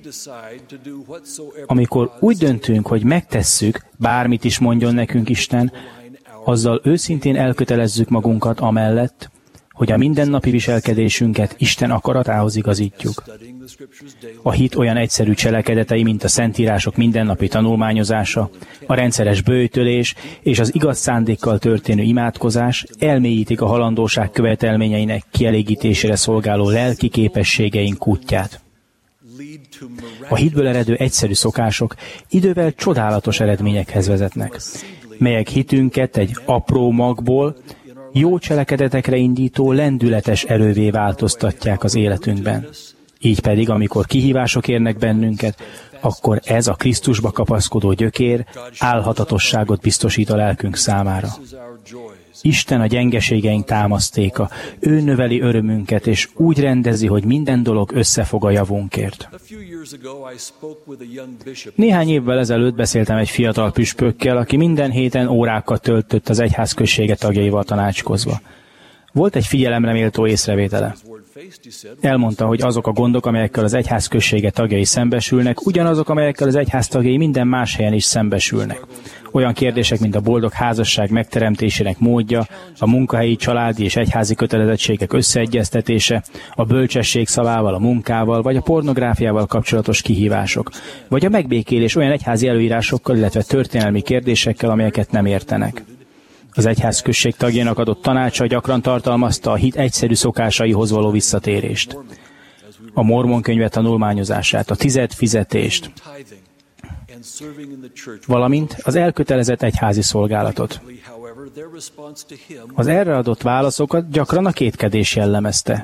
[SPEAKER 9] Amikor úgy döntünk, hogy megtesszük, bármit is mondjon nekünk Isten, azzal őszintén elkötelezzük magunkat amellett, hogy a mindennapi viselkedésünket Isten akaratához igazítjuk. A hit olyan egyszerű cselekedetei, mint a szentírások mindennapi tanulmányozása, a rendszeres böjtölés és az igaz szándékkal történő imádkozás elmélyítik a halandóság követelményeinek kielégítésére szolgáló lelki képességeink útját. A hitből eredő egyszerű szokások idővel csodálatos eredményekhez vezetnek, melyek hitünket egy apró magból jó cselekedetekre indító lendületes erővé változtatják az életünkben. Így pedig, amikor kihívások érnek bennünket, akkor ez a Krisztusba kapaszkodó gyökér álhatatosságot biztosít a lelkünk számára. Isten a gyengeségeink támasztéka. Ő növeli örömünket, és úgy rendezi, hogy minden dolog összefog a javunkért. Néhány évvel ezelőtt beszéltem egy fiatal püspökkel, aki minden héten órákat töltött az egyházközsége tagjaival tanácskozva. Volt egy figyelemre méltó észrevétele. Elmondta, hogy azok a gondok, amelyekkel az egyház községe tagjai szembesülnek, ugyanazok, amelyekkel az egyház tagjai minden más helyen is szembesülnek. Olyan kérdések, mint a boldog házasság megteremtésének módja, a munkahelyi, családi és egyházi kötelezettségek összeegyeztetése, a bölcsesség szavával, a munkával, vagy a pornográfiával kapcsolatos kihívások, vagy a megbékélés olyan egyházi előírásokkal, illetve történelmi kérdésekkel, amelyeket nem értenek. Az egyház község tagjának adott tanácsa gyakran tartalmazta a hit egyszerű szokásaihoz való visszatérést, a mormon könyve tanulmányozását, a tizedfizetést, valamint az elkötelezett egyházi szolgálatot. Az erre adott válaszokat gyakran a kétkedés jellemezte.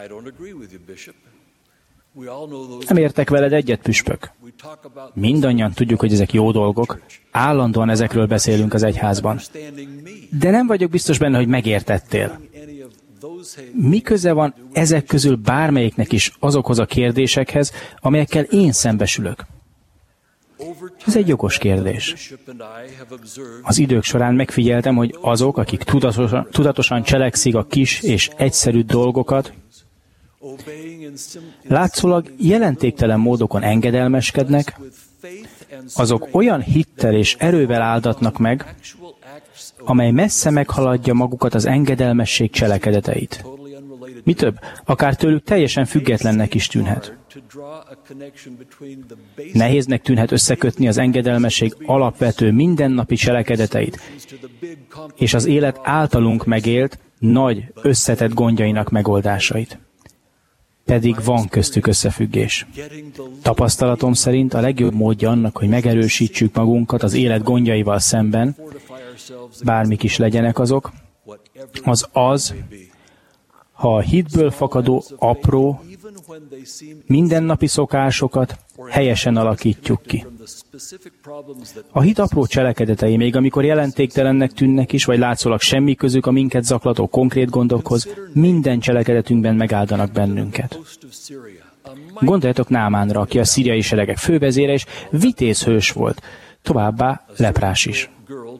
[SPEAKER 9] Nem értek veled egyet, püspök. Mindannyian tudjuk, hogy ezek jó dolgok. Állandóan ezekről beszélünk az egyházban. De nem vagyok biztos benne, hogy megértettél. Mi köze van ezek közül bármelyiknek is azokhoz a kérdésekhez, amelyekkel én szembesülök? Ez egy jogos kérdés. Az idők során megfigyeltem, hogy azok, akik tudatosan, tudatosan cselekszik a kis és egyszerű dolgokat, látszólag jelentéktelen módokon engedelmeskednek, azok olyan hittel és erővel áldatnak meg, amely messze meghaladja magukat az engedelmesség cselekedeteit. Mi több, akár tőlük teljesen függetlennek is tűnhet. Nehéznek tűnhet összekötni az engedelmesség alapvető mindennapi cselekedeteit, és az élet általunk megélt, nagy, összetett gondjainak megoldásait. Pedig van köztük összefüggés. Tapasztalatom szerint a legjobb módja annak, hogy megerősítsük magunkat az élet gondjaival szemben, bármik is legyenek azok, az az, ha a hitből fakadó apró, mindennapi szokásokat helyesen alakítjuk ki. A hit apró cselekedetei, még amikor jelentéktelennek tűnnek is, vagy látszólag semmi közük a minket zaklató konkrét gondokhoz, minden cselekedetünkben megáldanak bennünket. Gondoljatok Námánra, aki a szíriai seregek fővezére és vitéz hős volt, továbbá leprás is.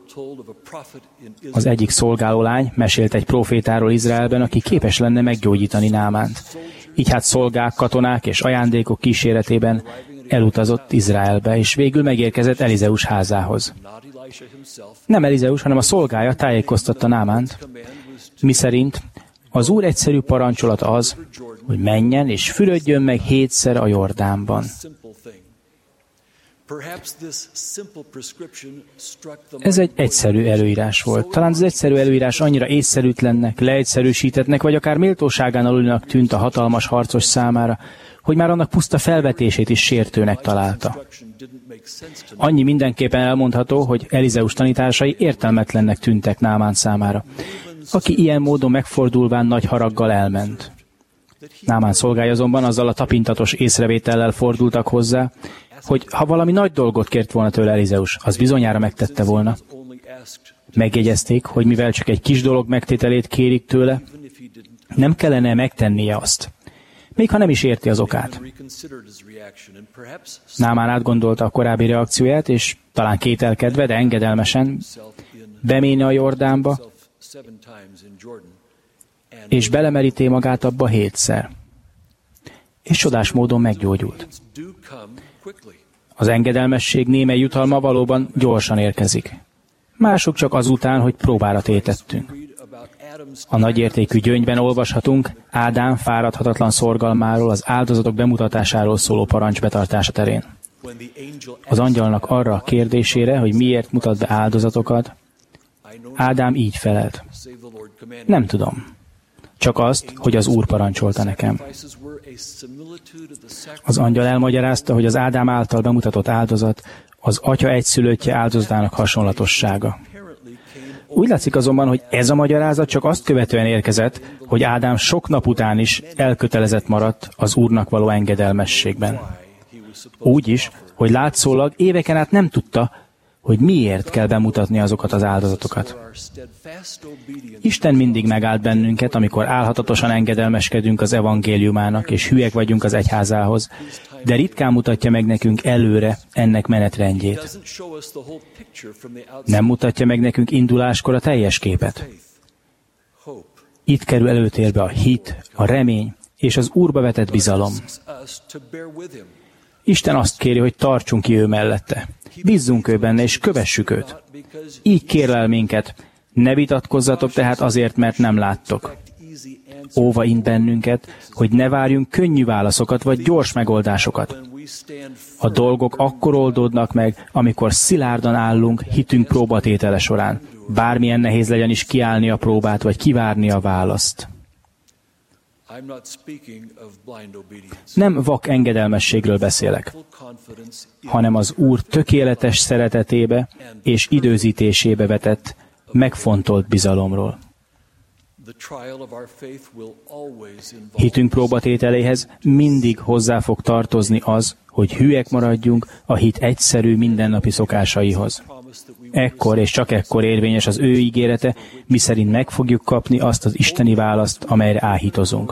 [SPEAKER 9] Az egyik szolgálólány mesélt egy profétáról Izraelben, aki képes lenne meggyógyítani Námánt. Így hát szolgák, katonák és ajándékok kíséretében elutazott Izraelbe, és végül megérkezett Elizeus házához. Nem Elizeus, hanem a szolgája tájékoztatta Námánt, miszerint az Úr egyszerű parancsolata az, hogy menjen és fürödjön meg hétszer a Jordánban. Ez egy egyszerű előírás volt. Talán az egyszerű előírás annyira észszerűtlennek, leegyszerűsítettnek, vagy akár méltóságán alulnak tűnt a hatalmas harcos számára, hogy már annak puszta felvetését is sértőnek találta. Annyi mindenképpen elmondható, hogy Elizeus tanításai értelmetlennek tűntek Námán számára, aki ilyen módon megfordulván nagy haraggal elment. Námán szolgái azonban azzal a tapintatos észrevétellel fordultak hozzá, hogy ha valami nagy dolgot kért volna tőle Elizeus, az bizonyára megtette volna. Megjegyezték, hogy mivel csak egy kis dolog megtételét kérik tőle, nem kellene megtennie azt, még ha nem is érti az okát. Námán átgondolta a korábbi reakcióját, és talán kételkedve, de engedelmesen beméne a Jordánba, és belemeríté magát abba hétszer. És csodás módon meggyógyult. Az engedelmesség némely jutalma valóban gyorsan érkezik. Mások csak azután, hogy próbára tétettünk. A nagyértékű gyöngyben olvashatunk Ádám fáradhatatlan szorgalmáról, az áldozatok bemutatásáról szóló parancs betartása terén. Az angyalnak arra a kérdésére, hogy miért mutat be áldozatokat, Ádám így felelt. Nem tudom. Csak azt, hogy az Úr parancsolta nekem. Az angyal elmagyarázta, hogy az Ádám által bemutatott áldozat az atya egyszülöttje áldozatának hasonlatossága. Úgy látszik azonban, hogy ez a magyarázat csak azt követően érkezett, hogy Ádám sok nap után is elkötelezett maradt az Úrnak való engedelmességben. Úgy is, hogy látszólag éveken át nem tudta, hogy miért kell bemutatni azokat az áldozatokat. Isten mindig megállt bennünket, amikor álhatatosan engedelmeskedünk az evangéliumának, és hülyek vagyunk az egyházához, de ritkán mutatja meg nekünk előre ennek menetrendjét. Nem mutatja meg nekünk induláskor a teljes képet. Itt kerül előtérbe a hit, a remény és az Úrba vetett bizalom. Isten azt kéri, hogy tartsunk ki ő mellette. Bízzunk ő benne, és kövessük őt. Így kérlel minket, ne vitatkozzatok tehát azért, mert nem láttok. Óva int bennünket, hogy ne várjunk könnyű válaszokat vagy gyors megoldásokat. A dolgok akkor oldódnak meg, amikor szilárdan állunk hitünk próbatétele során. Bármilyen nehéz legyen is kiállni a próbát, vagy kivárni a választ. Nem vak engedelmességről beszélek, hanem az Úr tökéletes szeretetébe és időzítésébe vetett, megfontolt bizalomról. Hitünk próbatételéhez mindig hozzá fog tartozni az, hogy hülyek maradjunk a hit egyszerű mindennapi szokásaihoz. Ekkor és csak ekkor érvényes az ő ígérete, miszerint meg fogjuk kapni azt az isteni választ, amelyre áhítozunk.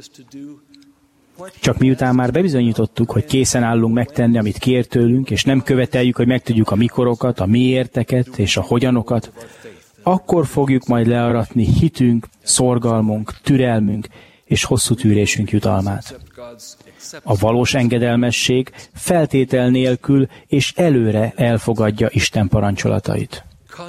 [SPEAKER 9] Csak miután már bebizonyítottuk, hogy készen állunk megtenni, amit kér tőlünk, és nem követeljük, hogy megtudjuk a mikorokat, a miérteket és a hogyanokat, akkor fogjuk majd learatni hitünk, szorgalmunk, türelmünk és hosszú tűrésünk jutalmát. A valós engedelmesség feltétel nélkül és előre elfogadja Isten parancsolatait.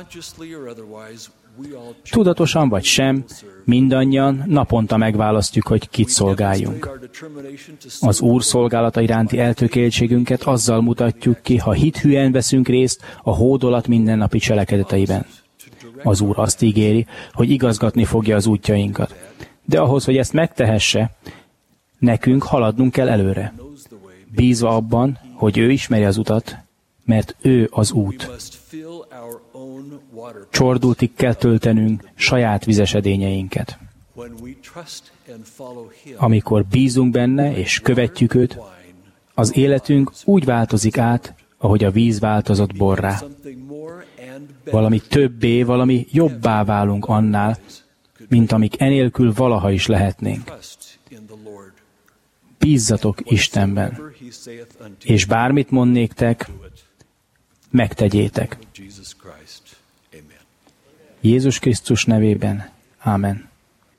[SPEAKER 9] Tudatosan vagy sem, mindannyian naponta megválasztjuk, hogy kit szolgáljunk. Az Úr szolgálata iránti eltökéltségünket azzal mutatjuk ki, ha hithűen veszünk részt a hódolat mindennapi cselekedeteiben. Az Úr azt ígéri, hogy igazgatni fogja az útjainkat. De ahhoz, hogy ezt megtehesse, nekünk haladnunk kell előre. Bízva abban, hogy ő ismeri az utat, mert ő az út. Csordultig kell töltenünk saját vizesedényeinket. Amikor bízunk benne és követjük őt, az életünk úgy változik át, ahogy a víz változott borrá. Valami többé, valami jobbá válunk annál, mint amik enélkül valaha is lehetnénk. Bízzatok Istenben, és bármit mond néktek, megtegyétek. Jézus Krisztus nevében. Ámen.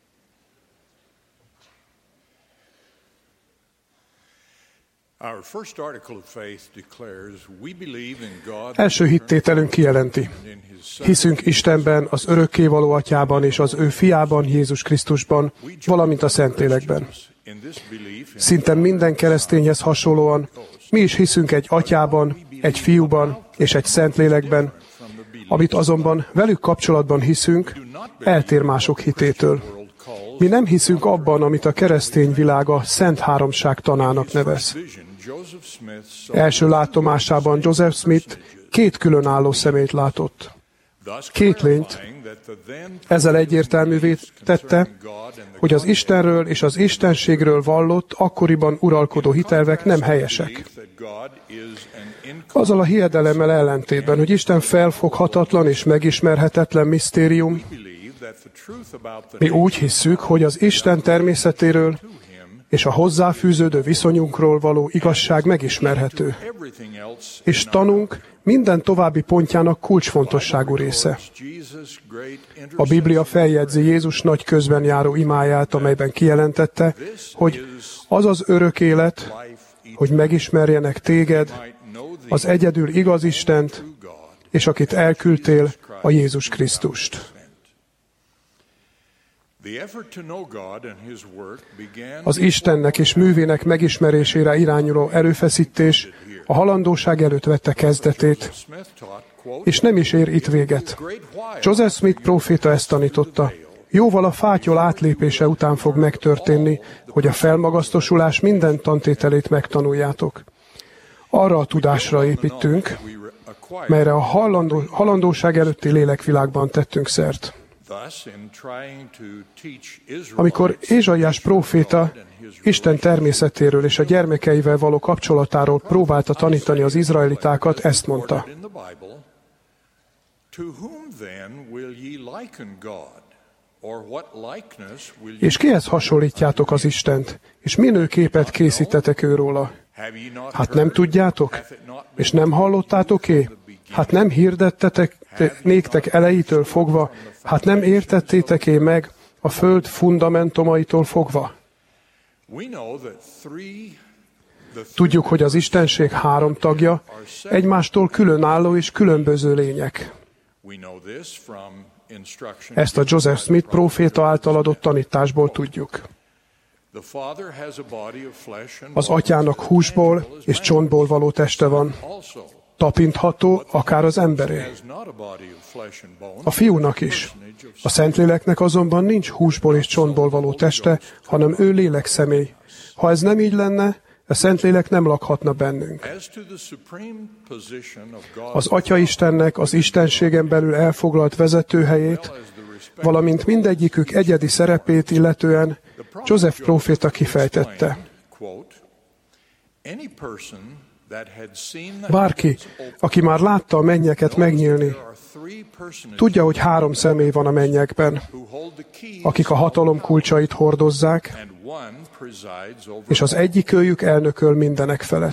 [SPEAKER 11] Első hittételünk kijelenti. Hiszünk Istenben, az örökkévaló Atyában és az ő fiában, Jézus Krisztusban, valamint a Szentlélekben. Szinte minden keresztényhez hasonlóan mi is hiszünk egy Atyában, egy Fiúban és egy Szentlélekben, amit azonban velük kapcsolatban hiszünk, eltér mások hitétől. Mi nem hiszünk abban, amit a keresztény világa Szent Háromság tanának nevez. Első látomásában Joseph Smith két különálló személyt látott. Két lényt. Ezzel egyértelművé tette, hogy az Istenről és az istenségről vallott, akkoriban uralkodó hitelvek nem helyesek. Azzal a hiedelemmel ellentétben, hogy Isten felfoghatatlan és megismerhetetlen misztérium, mi úgy hisszük, hogy az Isten természetéről és a hozzáfűződő viszonyunkról való igazság megismerhető. És tanunk minden további pontjának kulcsfontosságú része. A Biblia feljegyzi Jézus nagy közben járó imáját, amelyben kijelentette, hogy az az örök élet, hogy megismerjenek téged, az egyedül igaz Istent, és akit elküldtél, a Jézus Krisztust. Az Istennek és művének megismerésére irányuló erőfeszítés a halandóság előtt vette kezdetét, és nem is ér itt véget. Joseph Smith próféta ezt tanította. Jóval a fátyol átlépése után fog megtörténni, hogy a felmagasztosulás minden tantételét megtanuljátok. Arra a tudásra építünk, melyre a halandó, halandóság előtti lélekvilágban tettünk szert. Amikor Ézsaiás próféta Isten természetéről és a gyermekeivel való kapcsolatáról próbálta tanítani az izraelitákat, ezt mondta. És kihez hasonlítjátok az Istent, és minő képet készítetek őróla? Hát nem tudjátok? És nem hallottátok-é? Hát nem hirdettetek néktek elejétől fogva? Hát nem értettétek-é meg a föld fundamentumaitól fogva? Tudjuk, hogy az Istenség három tagja, egymástól különálló és különböző lények. Ezt a Joseph Smith próféta által adott tanításból tudjuk. Az atyának húsból és csontból való teste van, tapintható akár az emberé. A fiúnak is. A Szentléleknek azonban nincs húsból és csontból való teste, hanem ő lélekszemély. Ha ez nem így lenne, a Szentlélek nem lakhatna bennünk. Az Atya Istennek az istenségen belül elfoglalt vezetőhelyét, valamint mindegyikük egyedi szerepét illetően Joseph próféta kifejtette. Bárki, aki már látta a mennyeket megnyílni, tudja, hogy három személy van a mennyekben, akik a hatalom kulcsait hordozzák, és az egyikőjük elnököl mindenek felett.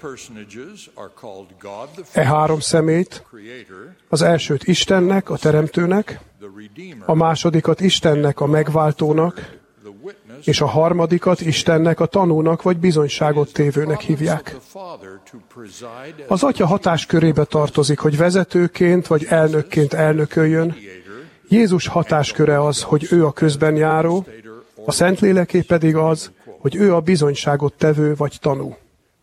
[SPEAKER 11] E három személyt, az elsőt Istennek, a Teremtőnek, a másodikat Istennek, a Megváltónak, és a harmadikat Istennek, a Tanúnak vagy bizonyságot tévőnek hívják. Az Atya hatáskörébe tartozik, hogy vezetőként vagy elnökként elnököljön. Jézus hatásköre az, hogy ő a közben járó, a Szentléleké pedig az, hogy ő a bizonyságot tevő vagy tanú.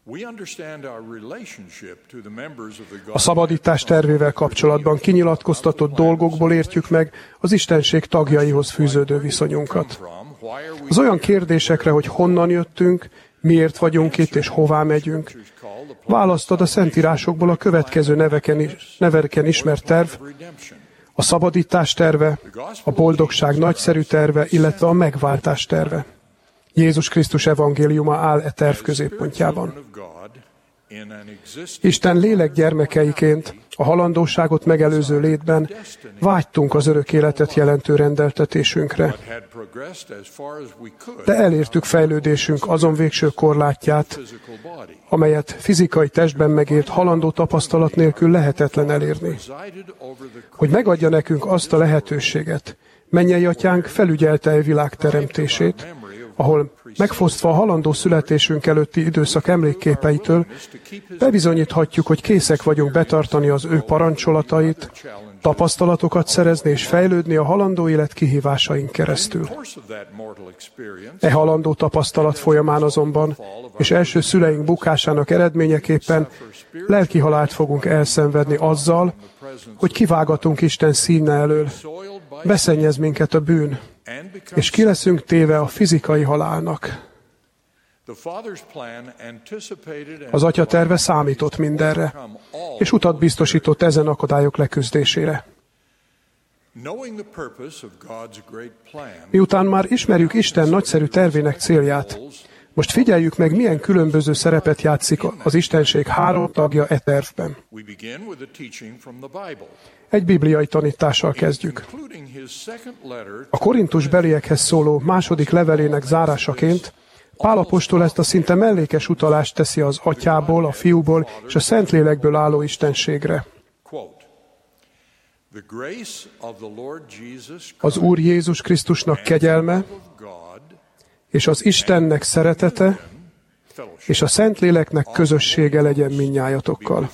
[SPEAKER 11] A szabadítás tervével kapcsolatban kinyilatkoztatott dolgokból értjük meg az Istenség tagjaihoz fűződő viszonyunkat. Az olyan kérdésekre, hogy honnan jöttünk, miért vagyunk itt és hová megyünk, választ ad a Szentírásokból a következő neveken, neveken ismert terv, a szabadítás terve, a boldogság nagyszerű terve, illetve a megváltás terve. Jézus Krisztus evangéliuma áll e terv középpontjában. Isten lélek gyermekeiként a halandóságot megelőző létben vágytunk az örök életet jelentő rendeltetésünkre. De elértük fejlődésünk azon végső korlátját, amelyet fizikai testben megélt halandó tapasztalat nélkül lehetetlen elérni. Hogy megadja nekünk azt a lehetőséget, mennyei atyánk felügyelte a világ teremtését, ahol megfosztva a halandó születésünk előtti időszak emlékképeitől, bebizonyíthatjuk, hogy készek vagyunk betartani az ő parancsolatait, tapasztalatokat szerezni és fejlődni a halandó élet kihívásain keresztül. E halandó tapasztalat folyamán azonban, és első szüleink bukásának eredményeképpen lelki halált fogunk elszenvedni azzal, hogy kivágatunk Isten színe elől, beszennyez minket a bűn, és ki leszünk téve a fizikai halálnak. Az Atya terve számított mindenre, és utat biztosított ezen akadályok leküzdésére. Miután már ismerjük Isten nagyszerű tervének célját, most figyeljük meg, milyen különböző szerepet játszik az Istenség három tagja e tervben. Egy bibliai tanítással kezdjük. A Korintus beliekhez szóló második levelének zárásaként Pál apostol ezt a szinte mellékes utalást teszi az Atyából, a Fiúból és a Szentlélekből álló Istenségre. Az Úr Jézus Krisztusnak kegyelme, és az Istennek szeretete, és a Szentléleknek közössége legyen mindnyájatokkal.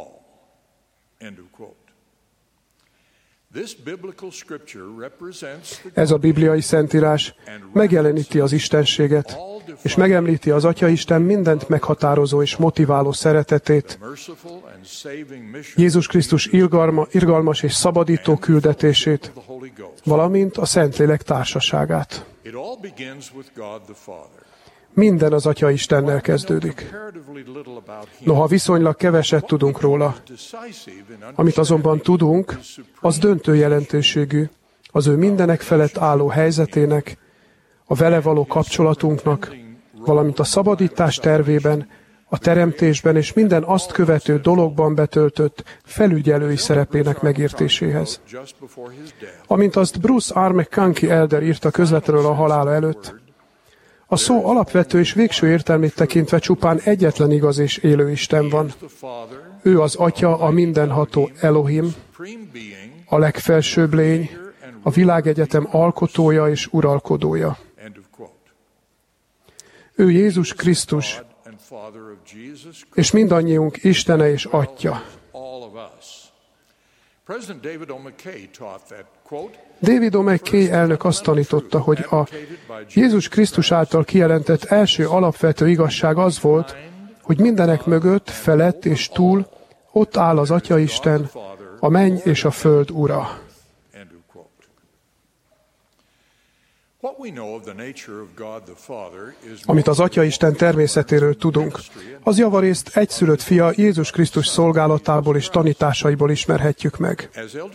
[SPEAKER 11] Ez a bibliai szentírás megjeleníti az Istenséget, és megemlíti az Atyaisten mindent meghatározó és motiváló szeretetét, Jézus Krisztus irgalma, irgalmas és szabadító küldetését, valamint a Szentlélek társaságát. Minden az Atya Istennel kezdődik. Noha viszonylag keveset tudunk róla, amit azonban tudunk, az döntő jelentőségű, az ő mindenek felett álló helyzetének, a vele való kapcsolatunknak, valamint a szabadítás tervében a teremtésben és minden azt követő dologban betöltött felügyelői szerepének megértéséhez. Amint azt Bruce R. McConkie elder írta közvetlenül a halála előtt, a szó alapvető és végső értelmét tekintve csupán egyetlen igaz és élő Isten van. Ő az Atya, a mindenható Elohim, a legfelsőbb lény, a világegyetem alkotója és uralkodója. Ő Jézus Krisztus, és mindannyiunk Istene és Atya. David O. McKay elnök azt tanította, hogy a Jézus Krisztus által kijelentett első alapvető igazság az volt, hogy mindenek mögött, felett és túl ott áll az Atyaisten, a menny és a föld ura. Amit az Atyaisten természetéről tudunk, az javarészt egyszülött fia Jézus Krisztus szolgálatából és tanításaiból ismerhetjük meg.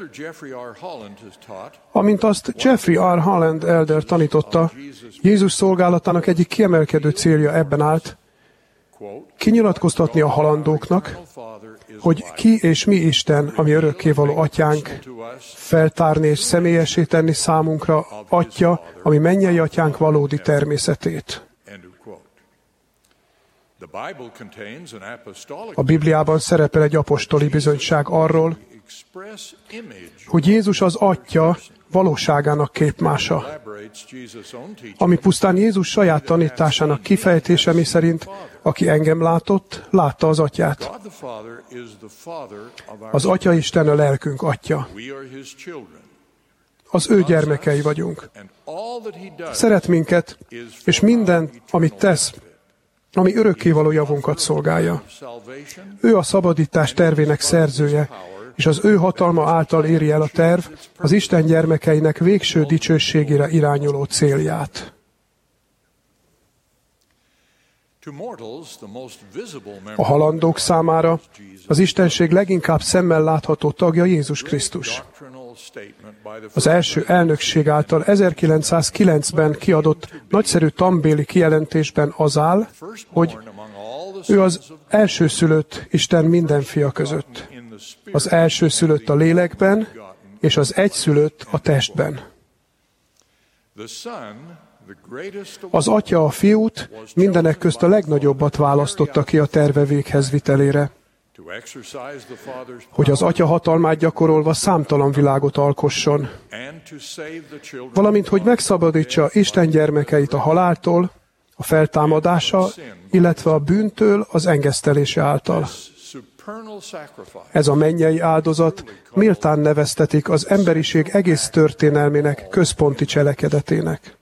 [SPEAKER 11] Amint azt Jeffrey R. Holland elder tanította, Jézus szolgálatának egyik kiemelkedő célja ebben állt, kinyilatkoztatni a halandóknak, hogy ki és mi Isten, ami örökkévaló Atyánk, feltárni és személyessé tenni számunkra Atya, ami mennyei Atyánk valódi természetét. A Bibliában szerepel egy apostoli bizonyság arról, hogy Jézus az Atya valóságának képmása, ami pusztán Jézus saját tanításának kifejtése, miszerint aki engem látott, látta az Atyát. Az Atyaisten a lelkünk Atya. Az ő gyermekei vagyunk. Szeret minket, és minden, amit tesz, ami örökkévaló javunkat szolgálja. Ő a szabadítás tervének szerzője, és az ő hatalma által éri el a terv az Isten gyermekeinek végső dicsőségére irányuló célját. A halandók számára az Istenség leginkább szemmel látható tagja Jézus Krisztus. Az első elnökség által ezerkilencszázkilencben kiadott nagyszerű tanbéli kijelentésben az áll, hogy ő az elsőszülött Isten minden fia között. Az elsőszülött a lélekben, és az egyszülött a testben. Az Atya a Fiút mindenek közt a legnagyobbat választotta ki a terve véghez vitelére, hogy az Atya hatalmát gyakorolva számtalan világot alkosson, valamint hogy megszabadítsa Isten gyermekeit a haláltól, a feltámadása, illetve a bűntől az engesztelése által. Ez a mennyei áldozat méltán neveztetik az emberiség egész történelmének központi cselekedetének.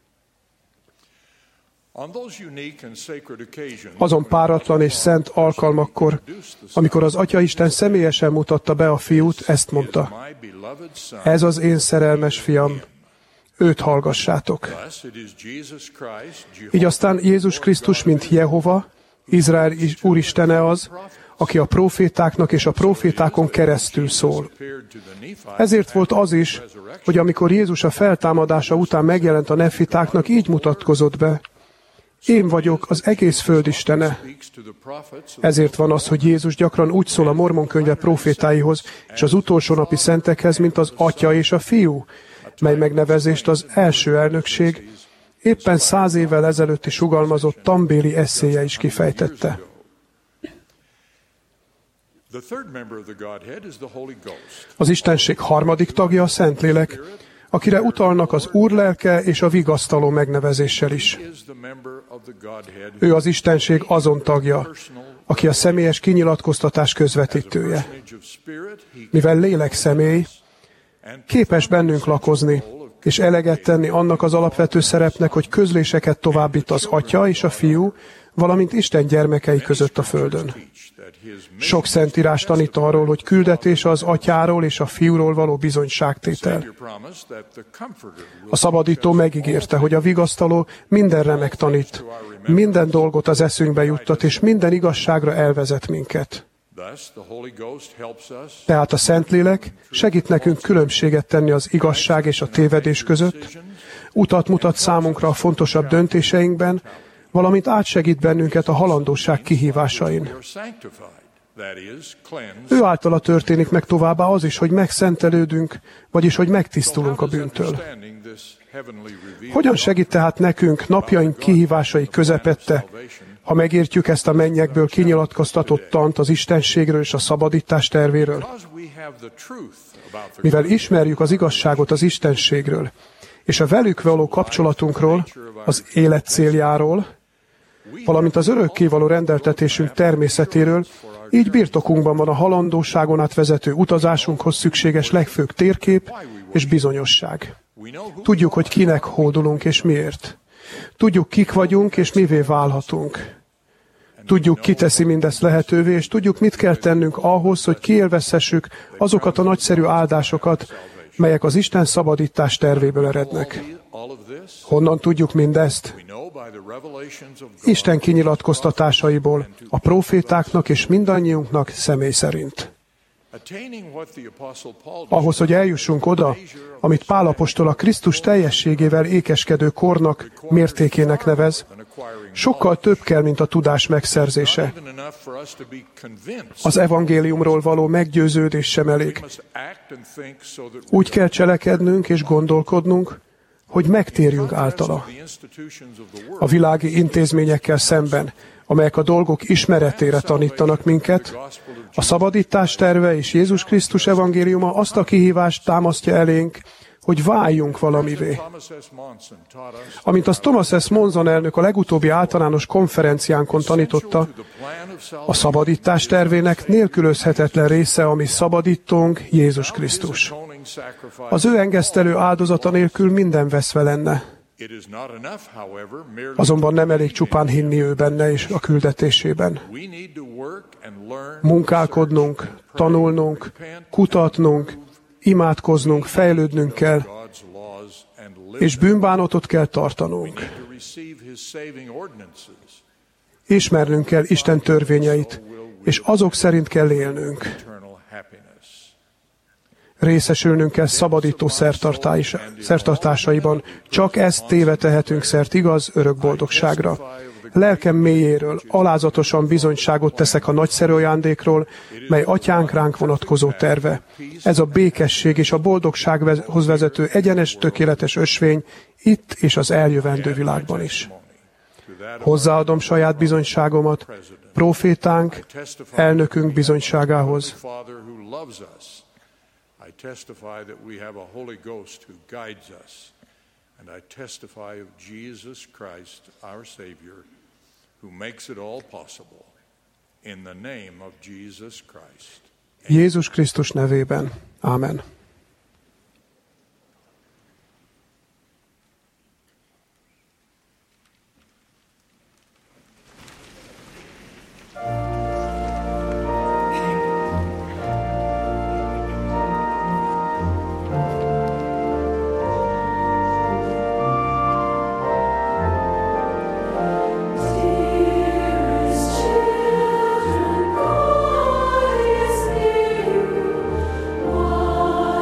[SPEAKER 11] Azon páratlan és szent alkalmakkor, amikor az Atyaisten személyesen mutatta be a Fiút, ezt mondta: ez az én szerelmes fiam, őt hallgassátok. Így aztán Jézus Krisztus, mint Jehova, Izrael Úristene az, aki a profétáknak és a profétákon keresztül szól. Ezért volt az is, hogy amikor Jézus a feltámadása után megjelent a nefitáknak, így mutatkozott be: én vagyok az egész föld Istene. Ezért van az, hogy Jézus gyakran úgy szól a Mormon könyve profétáihoz és az utolsó napi szentekhez, mint az Atya és a Fiú, mely megnevezést az első elnökség éppen száz évvel ezelőtti sugalmazott tanbéli esszéje is kifejtette. Az Istenség harmadik tagja a Szentlélek, akire utalnak az Úr lelke és a vigasztaló megnevezéssel is. Ő az Istenség azon tagja, aki a személyes kinyilatkoztatás közvetítője. Mivel lélek személy, képes bennünk lakozni, és eleget tenni annak az alapvető szerepnek, hogy közléseket továbbít az Atya és a Fiú, valamint Isten gyermekei között a földön. Sok szentírás tanít arról, hogy küldetése az Atyáról és a Fiúról való bizonyságtétel. A szabadító megígérte, hogy a vigasztaló mindenre megtanít, minden dolgot az eszünkbe juttat, és minden igazságra elvezet minket. Tehát a Szentlélek segít nekünk különbséget tenni az igazság és a tévedés között, utat mutat számunkra a fontosabb döntéseinkben, valamint átsegít bennünket a halandóság kihívásain. Ő általa történik meg továbbá az is, hogy megszentelődünk, vagyis hogy megtisztulunk a bűntől. Hogyan segít tehát nekünk napjaink kihívásai közepette, ha megértjük ezt a mennyekből kinyilatkoztatott tant az istenségről és a szabadítás tervéről? Mivel ismerjük az igazságot az istenségről, és a velük való kapcsolatunkról, az élet céljáról, valamint az örökkévaló rendeltetésünk természetéről, így birtokunkban van a halandóságon át vezető utazásunkhoz szükséges legfőbb térkép és bizonyosság. Tudjuk, hogy kinek hódolunk és miért. Tudjuk, kik vagyunk és mivé válhatunk. Tudjuk, ki teszi mindezt lehetővé, és tudjuk, mit kell tennünk ahhoz, hogy kiélvezhessük azokat a nagyszerű áldásokat, melyek az Isten szabadítás tervéből erednek. Honnan tudjuk mindezt? Isten kinyilatkoztatásaiból, a prófétáknak és mindannyiunknak személy szerint. Ahhoz, hogy eljussunk oda, amit Pál apostol a Krisztus teljességével ékeskedő kornak mértékének nevez, sokkal több kell, mint a tudás megszerzése. Az evangéliumról való meggyőződés sem elég. Úgy kell cselekednünk és gondolkodnunk, hogy megtérjünk általa. A világi intézményekkel szemben, amelyek a dolgok ismeretére tanítanak minket, a szabadítás terve és Jézus Krisztus evangéliuma azt a kihívást támasztja elénk, hogy váljunk valamivé. Amint az Thomas S. Monson elnök a legutóbbi általános konferenciánkon tanította, a szabadítás tervének nélkülözhetetlen része, ami szabadítónk, Jézus Krisztus. Az ő engesztelő áldozata nélkül minden veszve lenne. Azonban nem elég csupán hinni ő benne és a küldetésében. Munkálkodnunk, tanulnunk, kutatnunk, imádkoznunk, fejlődnünk kell, és bűnbánatot kell tartanunk. Ismernünk kell Isten törvényeit, és azok szerint kell élnünk. Részesülnünk kell szabadító szertartásaiban, csak ezt téve tehetünk szert igaz örök boldogságra. Lelkem mélyéről alázatosan bizonyságot teszek a nagyszerű ajándékról, mely atyánk ránk vonatkozó terve. Ez a békesség és a boldogsághoz vezető egyenes, tökéletes ösvény itt és az eljövendő világban is. Hozzáadom saját bizonyságomat, prófétánk, elnökünk bizonyságához.
[SPEAKER 13] I testify that we have a Holy Ghost who guides us, and I testify of Jesus Christ, our Savior, who makes it all possible. In the name of Jesus Christ.
[SPEAKER 11] Jézus Krisztus nevében. Ámen.
[SPEAKER 14] Why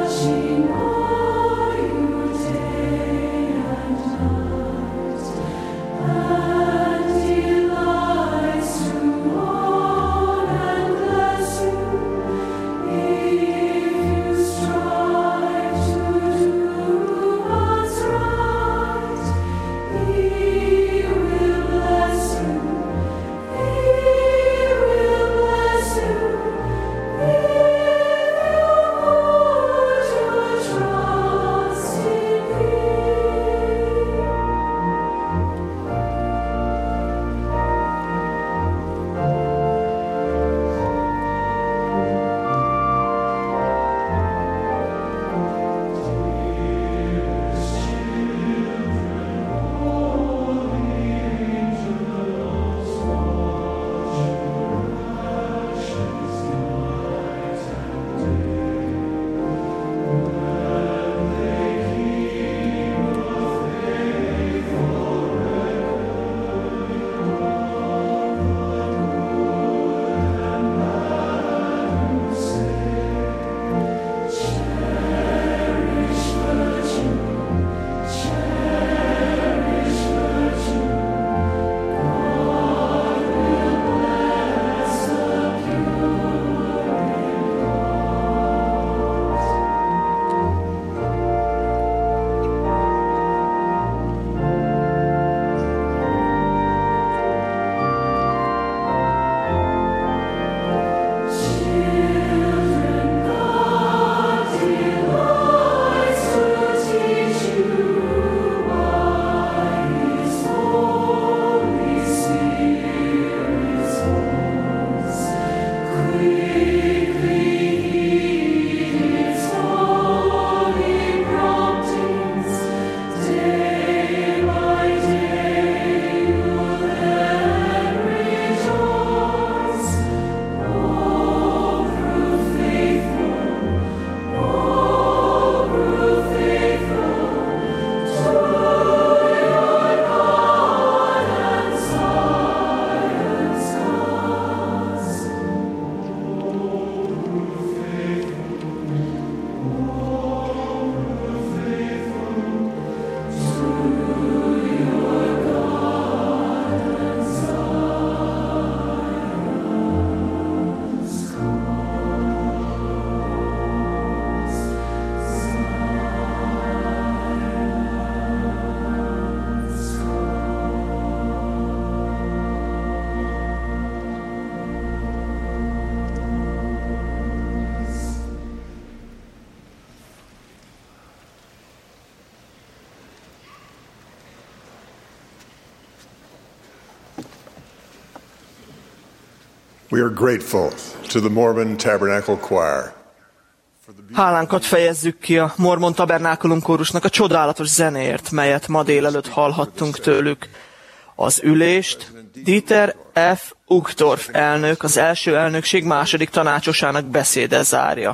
[SPEAKER 6] We are grateful to the Mormon Tabernacle Choir.
[SPEAKER 3] Hálánkat fejezzük ki a Mormon Tabernákulum kórusnak a csodálatos zenéért, melyet ma délelőtt hallhattunk tőlük. Az ülést Dieter F. Uchtdorf elnök, az első elnökség második tanácsosának beszéde zárja.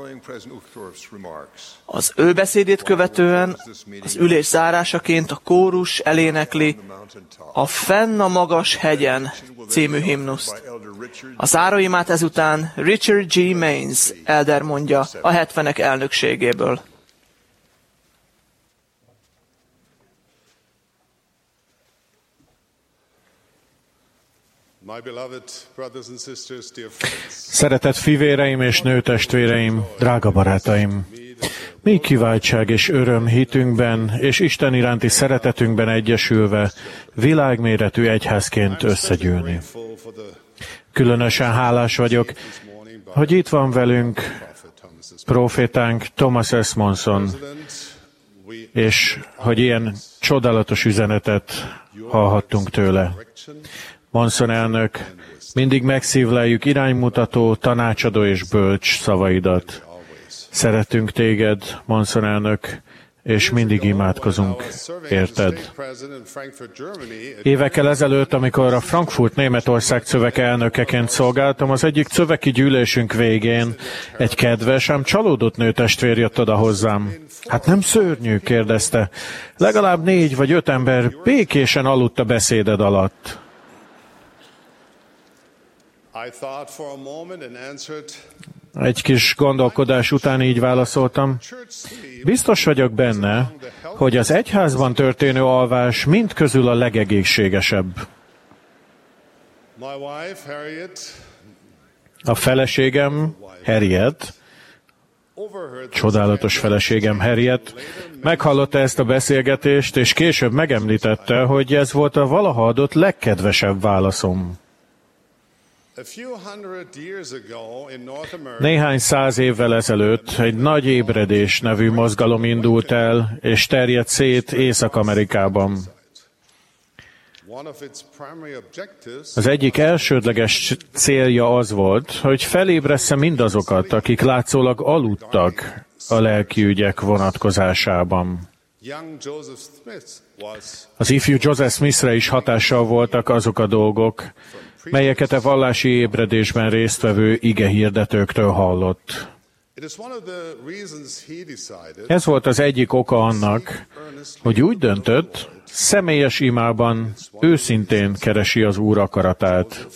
[SPEAKER 3] Az ő beszédét követően az ülés zárásaként a kórus elénekli a Fenn a magas hegyen című himnuszt. A záróimát ezután Richard G. Maines elder mondja a hetvenek elnökségéből.
[SPEAKER 2] Szeretett fivéreim és nőtestvéreim, drága barátaim! Mély kiváltság és öröm hitünkben és Isten iránti szeretetünkben egyesülve világméretű egyházként összegyűlni. Különösen hálás vagyok, hogy itt van velünk profétánk Thomas S. Monson, és hogy ilyen csodálatos üzenetet hallhattunk tőle. Monson elnök, mindig megszívleljük iránymutató, tanácsadó és bölcs szavaidat. Szeretünk téged, Monson elnök, és mindig imádkozunk, érted? Évekkel ezelőtt, amikor a Frankfurt Németország Szövek elnökeként szolgáltam, az egyik szöveki gyűlésünk végén egy kedves, ám csalódott nőtestvér jött oda hozzám. Hát nem szörnyű, kérdezte. Legalább négy vagy öt ember békésen aludt a beszéded alatt. Egy kis gondolkodás után így válaszoltam. Biztos vagyok benne, hogy az egyházban történő alvás mind közül a legegészségesebb. A feleségem, Harriet, csodálatos feleségem Harriet, meghallotta ezt a beszélgetést, és később megemlítette, hogy ez volt a valaha adott legkedvesebb válaszom. Néhány száz évvel ezelőtt egy nagy ébredés nevű mozgalom indult el, és terjedt szét Észak-Amerikában. Az egyik elsődleges célja az volt, hogy felébressze mindazokat, akik látszólag aludtak a lelkiügyek vonatkozásában. Az ifjú Joseph Smithre is hatással voltak azok a dolgok, melyeket a vallási ébredésben résztvevő igehirdetőktől hallott. Ez volt az egyik oka annak, hogy úgy döntött, személyes imában őszintén keresi az Úr akaratát.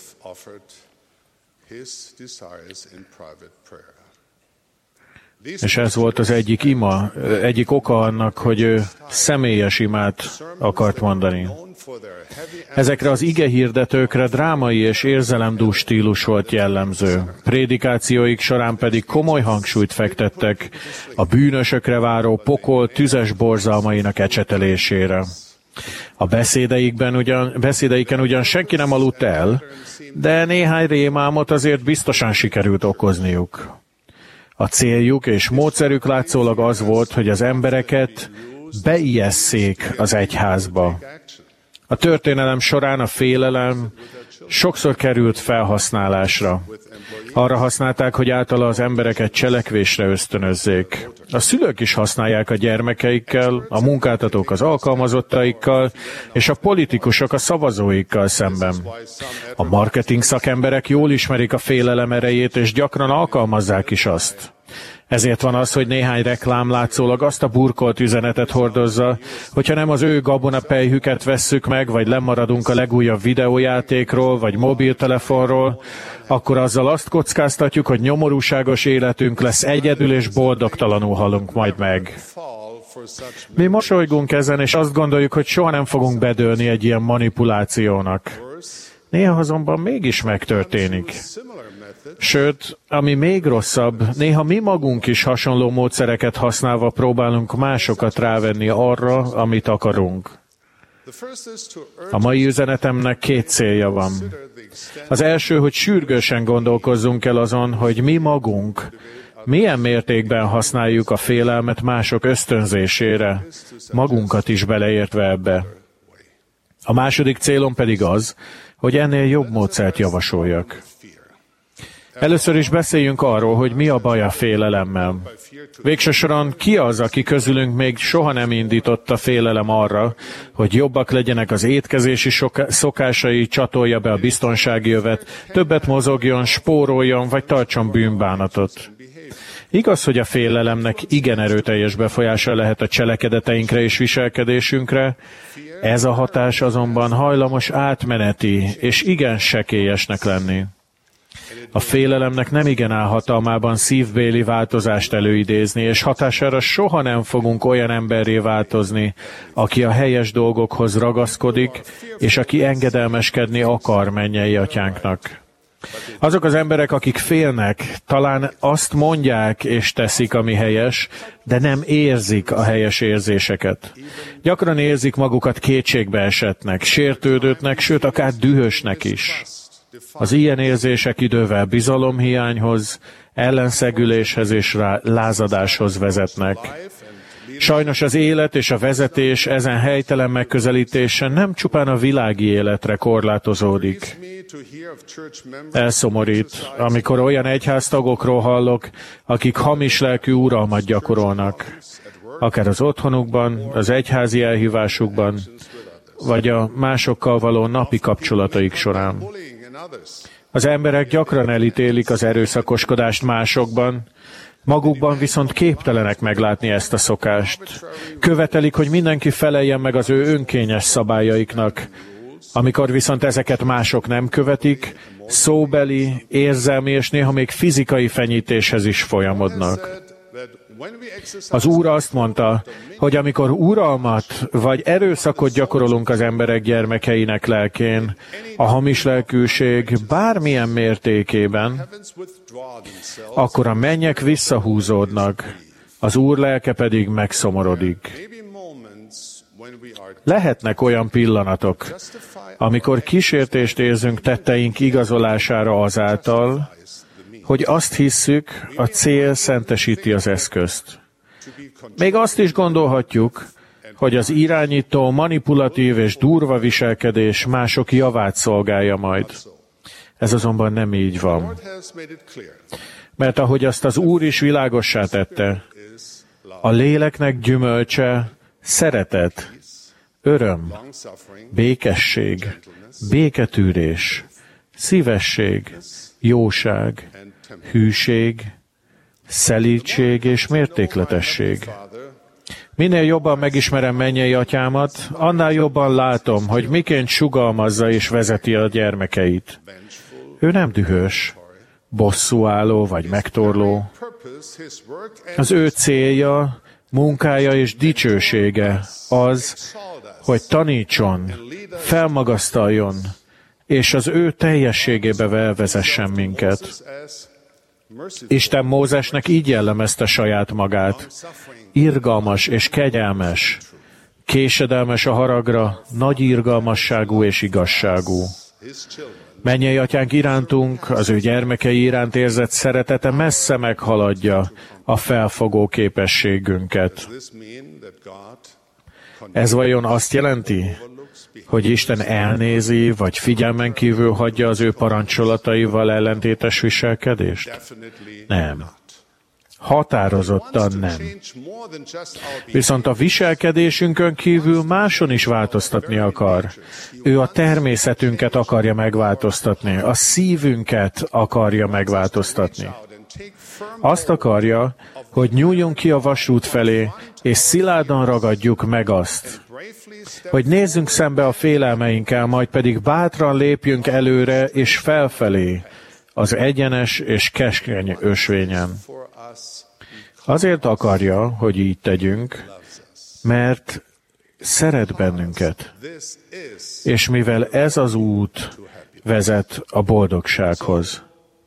[SPEAKER 2] És ez volt az egyik ima, egyik oka annak, hogy ő személyes imát akart mondani. Ezekre az igehirdetőkre drámai és érzelemdús stílus volt jellemző. Prédikációik során pedig komoly hangsúlyt fektettek a bűnösökre váró pokol tüzes borzalmainak ecsetelésére. A beszédeikben ugyan, beszédeiken ugyan senki nem aludt el, de néhány rémálmot azért biztosan sikerült okozniuk. A céljuk és módszerük látszólag az volt, hogy az embereket beijjesszék az egyházba. A történelem során a félelem sokszor került felhasználásra. Arra használták, hogy általa az embereket cselekvésre ösztönözzék. A szülők is használják a gyermekeikkel, a munkáltatók az alkalmazottaikkal, és a politikusok a szavazóikkal szemben. A marketing szakemberek jól ismerik a félelem erejét, és gyakran alkalmazzák is azt. Ezért van az, hogy néhány reklám látszólag azt a burkolt üzenetet hordozza, hogyha nem az ő gabonapelyhüket vesszük meg, vagy lemaradunk a legújabb videójátékról, vagy mobiltelefonról, akkor azzal azt kockáztatjuk, hogy nyomorúságos életünk lesz, egyedül és boldogtalanul halunk majd meg. Mi mosolygunk ezen, és azt gondoljuk, hogy soha nem fogunk bedőlni egy ilyen manipulációnak. Néha azonban mégis megtörténik. Sőt, ami még rosszabb, néha mi magunk is hasonló módszereket használva próbálunk másokat rávenni arra, amit akarunk. A mai üzenetemnek két célja van. Az első, hogy sürgősen gondolkozzunk el azon, hogy mi magunk milyen mértékben használjuk a félelmet mások ösztönzésére, magunkat is beleértve ebbe. A második célom pedig az, hogy ennél jobb módszert javasoljak. Először is beszéljünk arról, hogy mi a baj a félelemmel. Végső soron ki az, aki közülünk még soha nem indította félelem arra, hogy jobbak legyenek az étkezési szokásai, csatolja be a biztonsági övet, többet mozogjon, spóroljon, vagy tartson bűnbánatot. Igaz, hogy a félelemnek igen erőteljes befolyása lehet a cselekedeteinkre és viselkedésünkre, ez a hatás azonban hajlamos átmeneti és igen sekélyesnek lenni. A félelemnek nem igen áll hatalmában szívbéli változást előidézni, és hatására soha nem fogunk olyan emberré változni, aki a helyes dolgokhoz ragaszkodik, és aki engedelmeskedni akar mennyei atyánknak. Azok az emberek, akik félnek, talán azt mondják és teszik, ami helyes, de nem érzik a helyes érzéseket. Gyakran érzik magukat kétségbeesettnek, sértődöttnek, sőt, akár dühösnek is. Az ilyen érzések idővel bizalomhiányhoz, ellenszegüléshez és lázadáshoz vezetnek. Sajnos az élet és a vezetés ezen helytelen megközelítése nem csupán a világi életre korlátozódik. Elszomorít, amikor olyan egyháztagokról hallok, akik hamis lelkű uralmat gyakorolnak, akár az otthonukban, az egyházi elhívásukban, vagy a másokkal való napi kapcsolataik során. Az emberek gyakran elítélik az erőszakoskodást másokban, magukban viszont képtelenek meglátni ezt a szokást. Követelik, hogy mindenki feleljen meg az ő önkényes szabályaiknak. Amikor viszont ezeket mások nem követik, szóbeli, érzelmi és néha még fizikai fenyítéshez is folyamodnak. Az Úr azt mondta, hogy amikor uralmat vagy erőszakot gyakorolunk az emberek gyermekeinek lelkén, a hamis lelkűség bármilyen mértékében, akkor a mennyek visszahúzódnak, az Úr lelke pedig megszomorodik. Lehetnek olyan pillanatok, amikor kísértést érzünk tetteink igazolására azáltal, hogy azt hisszük, a cél szentesíti az eszközt. Még azt is gondolhatjuk, hogy az irányító, manipulatív és durva viselkedés mások javát szolgálja majd. Ez azonban nem így van. Mert ahogy azt az Úr is világossá tette, a léleknek gyümölcse szeretet, öröm, békesség, béketűrés, szívesség, jóság, hűség, szelídség és mértékletesség. Minél jobban megismerem mennyei atyámat, annál jobban látom, hogy miként sugalmazza és vezeti a gyermekeit. Ő nem dühös, bosszúálló vagy megtorló. Az ő célja, munkája és dicsősége az, hogy tanítson, felmagasztaljon, és az ő teljességébe elvezessen minket. Isten Mózesnek így jellemezte saját magát. Irgalmas és kegyelmes, késedelmes a haragra, nagy irgalmasságú és igazságú. Mennyei atyánk irántunk, az ő gyermekei iránt érzett szeretete messze meghaladja a felfogó képességünket. Ez vajon azt jelenti, hogy Isten elnézi, vagy figyelmen kívül hagyja az ő parancsolataival ellentétes viselkedést? Nem. Határozottan nem. Viszont a viselkedésünkön kívül máson is változtatni akar. Ő a természetünket akarja megváltoztatni, a szívünket akarja megváltoztatni. Azt akarja, hogy nyúljunk ki a vasút felé, és szilárdan ragadjuk meg azt. Hogy nézzünk szembe a félelmeinkkel, majd pedig bátran lépjünk előre és felfelé, az egyenes és keskeny ösvényen. Azért akarja, hogy így tegyünk, mert szeret bennünket. És mivel ez az út vezet a boldogsághoz.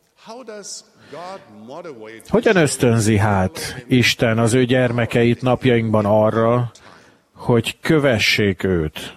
[SPEAKER 2] Hogyan ösztönzi hát Isten az ő gyermekeit napjainkban arra, hogy kövessék őt?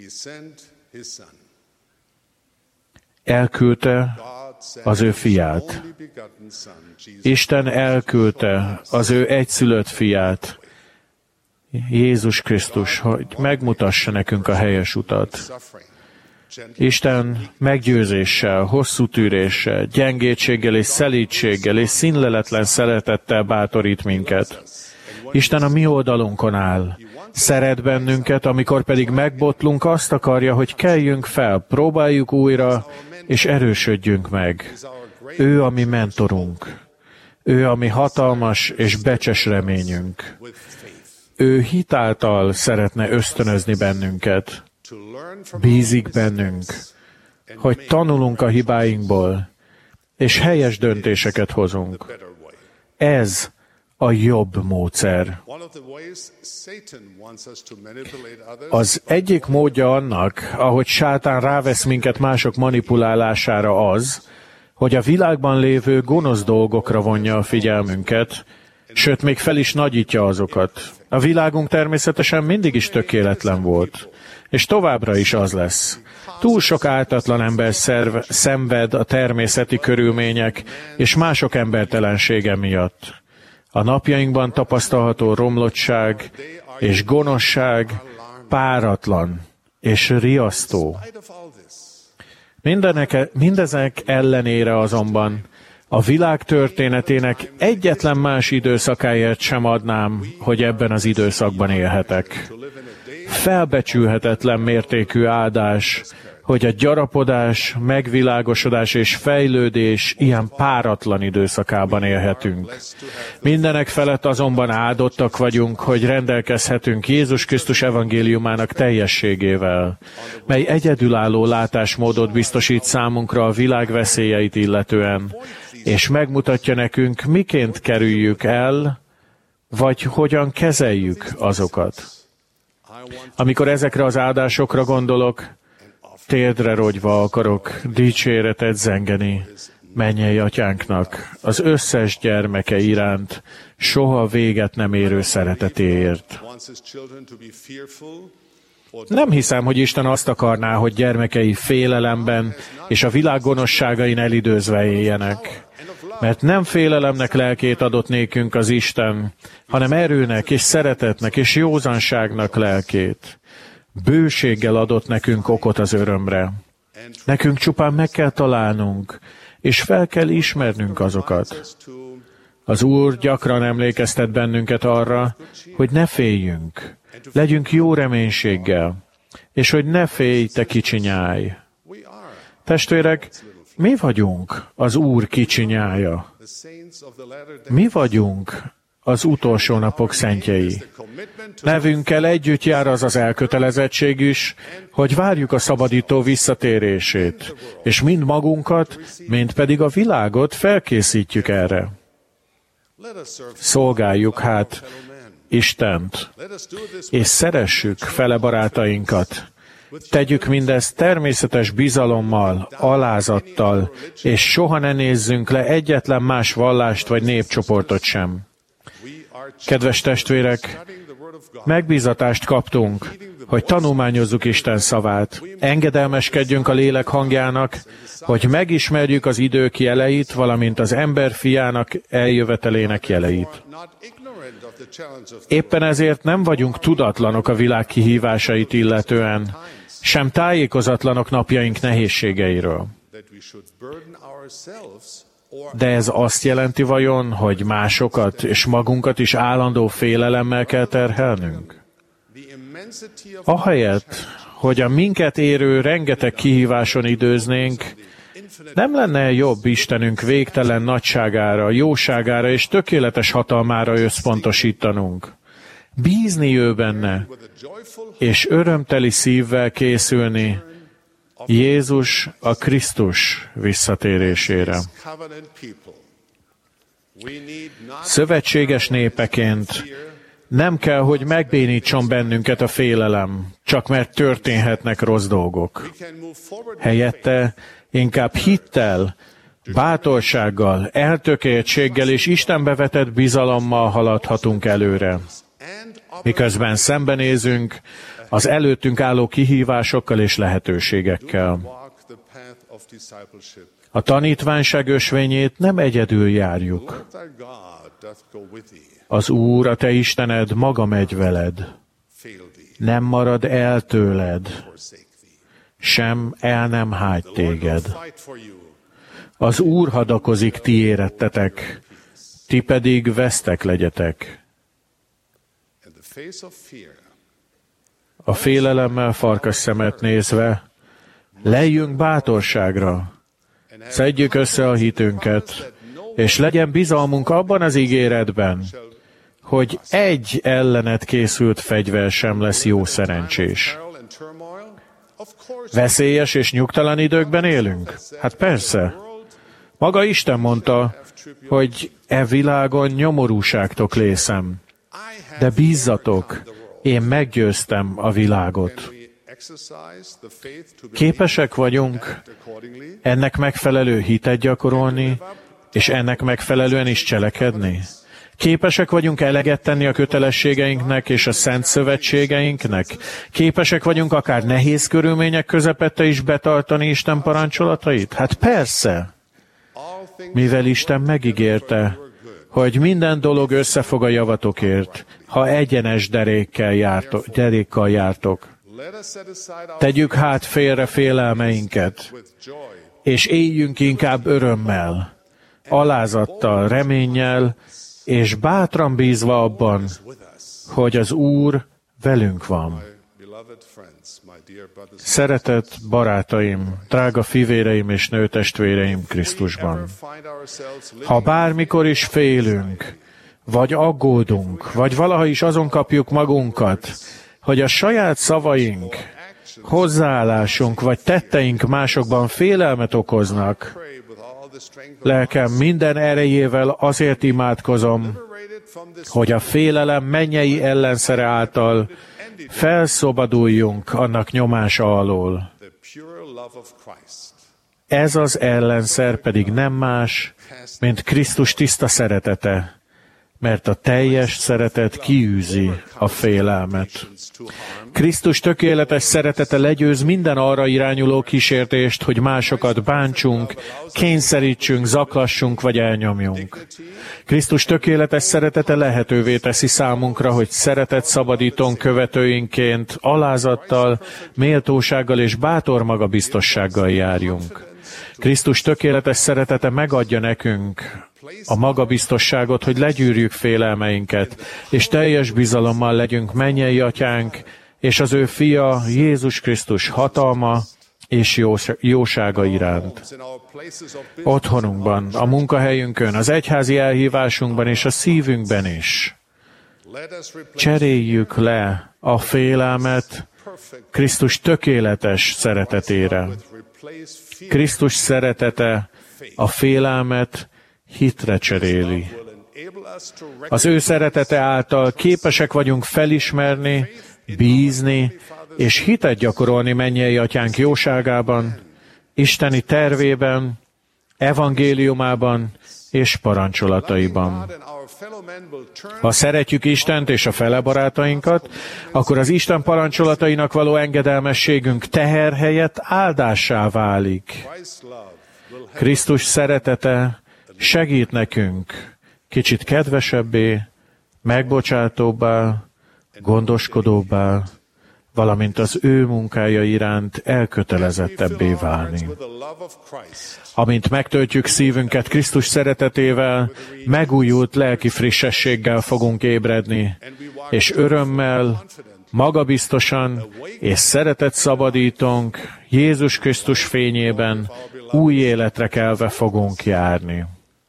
[SPEAKER 2] Elküldte az ő fiát. Isten elküldte az ő egyszülött fiát, Jézus Krisztus, hogy megmutassa nekünk a helyes utat. Isten meggyőzéssel, hosszú tűréssel, gyengétséggel és szelídséggel és színleletlen szeretettel bátorít minket. Isten a mi oldalunkon áll. Szeret bennünket, amikor pedig megbotlunk, azt akarja, hogy keljünk fel, próbáljuk újra, és erősödjünk meg. Ő a mi mentorunk. Ő a mi hatalmas és becses reményünk. Ő hitáltal szeretne ösztönözni bennünket. Bízik bennünk, hogy tanulunk a hibáinkból, és helyes döntéseket hozunk. Ez a jobb módszer. Az egyik módja annak, ahogy sátán rávesz minket mások manipulálására az, hogy a világban lévő gonosz dolgokra vonja a figyelmünket, sőt, még fel is nagyítja azokat. A világunk természetesen mindig is tökéletlen volt, és továbbra is az lesz. Túl sok ártatlan ember szerve, szenved a természeti körülmények és mások embertelensége miatt. A napjainkban tapasztalható romlottság és gonoszság páratlan és riasztó. Mindenek, mindezek ellenére azonban a világ történetének egyetlen más időszakáért sem adnám, hogy ebben az időszakban élhetek. Felbecsülhetetlen mértékű áldás, hogy a gyarapodás, megvilágosodás és fejlődés ilyen páratlan időszakában élhetünk. Mindenek felett azonban áldottak vagyunk, hogy rendelkezhetünk Jézus Krisztus evangéliumának teljességével, mely egyedülálló látásmódot biztosít számunkra a világ veszélyeit illetően, és megmutatja nekünk, miként kerüljük el, vagy hogyan kezeljük azokat. Amikor ezekre az áldásokra gondolok, térdre rogyva akarok dicséretet zengeni mennyei atyánknak az összes gyermeke iránt soha véget nem érő szeretetéért. Nem hiszem, hogy Isten azt akarná, hogy gyermekei félelemben és a világ gonoszságain elidőzve éljenek. Mert nem félelemnek lelkét adott nékünk az Isten, hanem erőnek és szeretetnek és józanságnak lelkét. Bőséggel adott nekünk okot az örömre. Nekünk csupán meg kell találnunk, és fel kell ismernünk azokat. Az Úr gyakran emlékeztet bennünket arra, hogy ne féljünk, legyünk jó reménységgel, és hogy ne félj, te kicsi nyáj. Testvérek, mi vagyunk az Úr kicsi nyája. Mi vagyunk az utolsó napok szentjei. Nevünkkel együtt jár az az elkötelezettség is, hogy várjuk a szabadító visszatérését, és mind magunkat, mind pedig a világot felkészítjük erre. Szolgáljuk hát Istent, és szeressük fele barátainkat. Tegyük mindezt természetes bizalommal, alázattal, és soha ne nézzünk le egyetlen más vallást vagy népcsoportot sem. Kedves testvérek, megbízatást kaptunk, hogy tanulmányozzuk Isten szavát, engedelmeskedjünk a lélek hangjának, hogy megismerjük az idők jeleit, valamint az ember fiának eljövetelének jeleit. Éppen ezért nem vagyunk tudatlanok a világ kihívásait illetően, sem tájékozatlanok napjaink nehézségeiről. De ez azt jelenti vajon, hogy másokat és magunkat is állandó félelemmel kell terhelnünk? Ahelyett, hogy a minket érő rengeteg kihíváson időznénk, nem lenne jobb Istenünk végtelen nagyságára, jóságára és tökéletes hatalmára összpontosítanunk? Bízni ő benne, és örömteli szívvel készülni Jézus a Krisztus visszatérésére. Szövetséges népeként nem kell, hogy megbénítson bennünket a félelem, csak mert történhetnek rossz dolgok. Helyette inkább hittel, bátorsággal, eltökéltséggel és Istenbe vetett bizalommal haladhatunk előre. Miközben szembenézünk az előttünk álló kihívásokkal és lehetőségekkel. A tanítványság ösvényét nem egyedül járjuk. Az Úr, a te Istened maga megy veled. Nem marad el tőled. sem el nem hágy téged. Az Úr hadakozik ti érettetek, ti pedig vesztek legyetek. A félelemmel farkas szemet nézve, lejjünk bátorságra, szedjük össze a hitünket, és legyen bizalmunk abban az ígéretben, hogy egy ellenet készült fegyver sem lesz jó szerencsés. Veszélyes és nyugtalan időkben élünk? Hát persze. Maga Isten mondta, hogy e világon nyomorúságtok lészem, de bízzatok, én meggyőztem a világot. Képesek vagyunk ennek megfelelő hitet gyakorolni, és ennek megfelelően is cselekedni? Képesek vagyunk eleget tenni a kötelességeinknek és a szent szövetségeinknek? Képesek vagyunk akár nehéz körülmények közepette is betartani Isten parancsolatait? Hát persze! Mivel Isten megígérte, hogy minden dolog összefog a javatokért, ha egyenes derékkel jártok, derékkal jártok. Tegyük hát félre félelmeinket, és éljünk inkább örömmel, alázattal, reménnyel, és bátran bízva abban, hogy az Úr velünk van. Szeretett barátaim, drága fivéreim és nőtestvéreim Krisztusban, ha bármikor is félünk, vagy aggódunk, vagy valaha is azon kapjuk magunkat, hogy a saját szavaink, hozzáállásunk vagy tetteink másokban félelmet okoznak, lelkem minden erejével azért imádkozom, hogy a félelem mennyei ellenszere által felszabaduljunk annak nyomása alól. Ez az ellenszer pedig nem más, mint Krisztus tiszta szeretete, mert a teljes szeretet kiűzi a félelmet. Krisztus tökéletes szeretete legyőz minden arra irányuló kísértést, hogy másokat bántsunk, kényszerítsünk, zaklassunk vagy elnyomjunk. Krisztus tökéletes szeretete lehetővé teszi számunkra, hogy szeretet szabadítón követőinként alázattal, méltósággal és bátor magabiztossággal járjunk. Krisztus tökéletes szeretete megadja nekünk a magabiztosságot, hogy legyűrjük félelmeinket, és teljes bizalommal legyünk mennyei atyánk, és az ő fia Jézus Krisztus hatalma és jósága iránt. Otthonunkban, a munkahelyünkön, az egyházi elhívásunkban és a szívünkben is. Cseréljük le a félelmet Krisztus tökéletes szeretetére. Krisztus szeretete a félelmet hitre cseréli. Az ő szeretete által képesek vagyunk felismerni, bízni és hitet gyakorolni mennyei atyánk jóságában, isteni tervében, evangéliumában és parancsolataiban. Ha szeretjük Istent és a fele barátainkat, akkor az Isten parancsolatainak való engedelmességünk teher helyett áldássá válik. Krisztus szeretete segít nekünk kicsit kedvesebbé, megbocsátóbbá, gondoskodóbbá, valamint az ő munkája iránt elkötelezettebbé válni. Amint megtöltjük szívünket Krisztus szeretetével, megújult lelki frissességgel fogunk ébredni, és örömmel, magabiztosan és szeretet szabadítónk Jézus Krisztus fényében új életre kelve fogunk járni.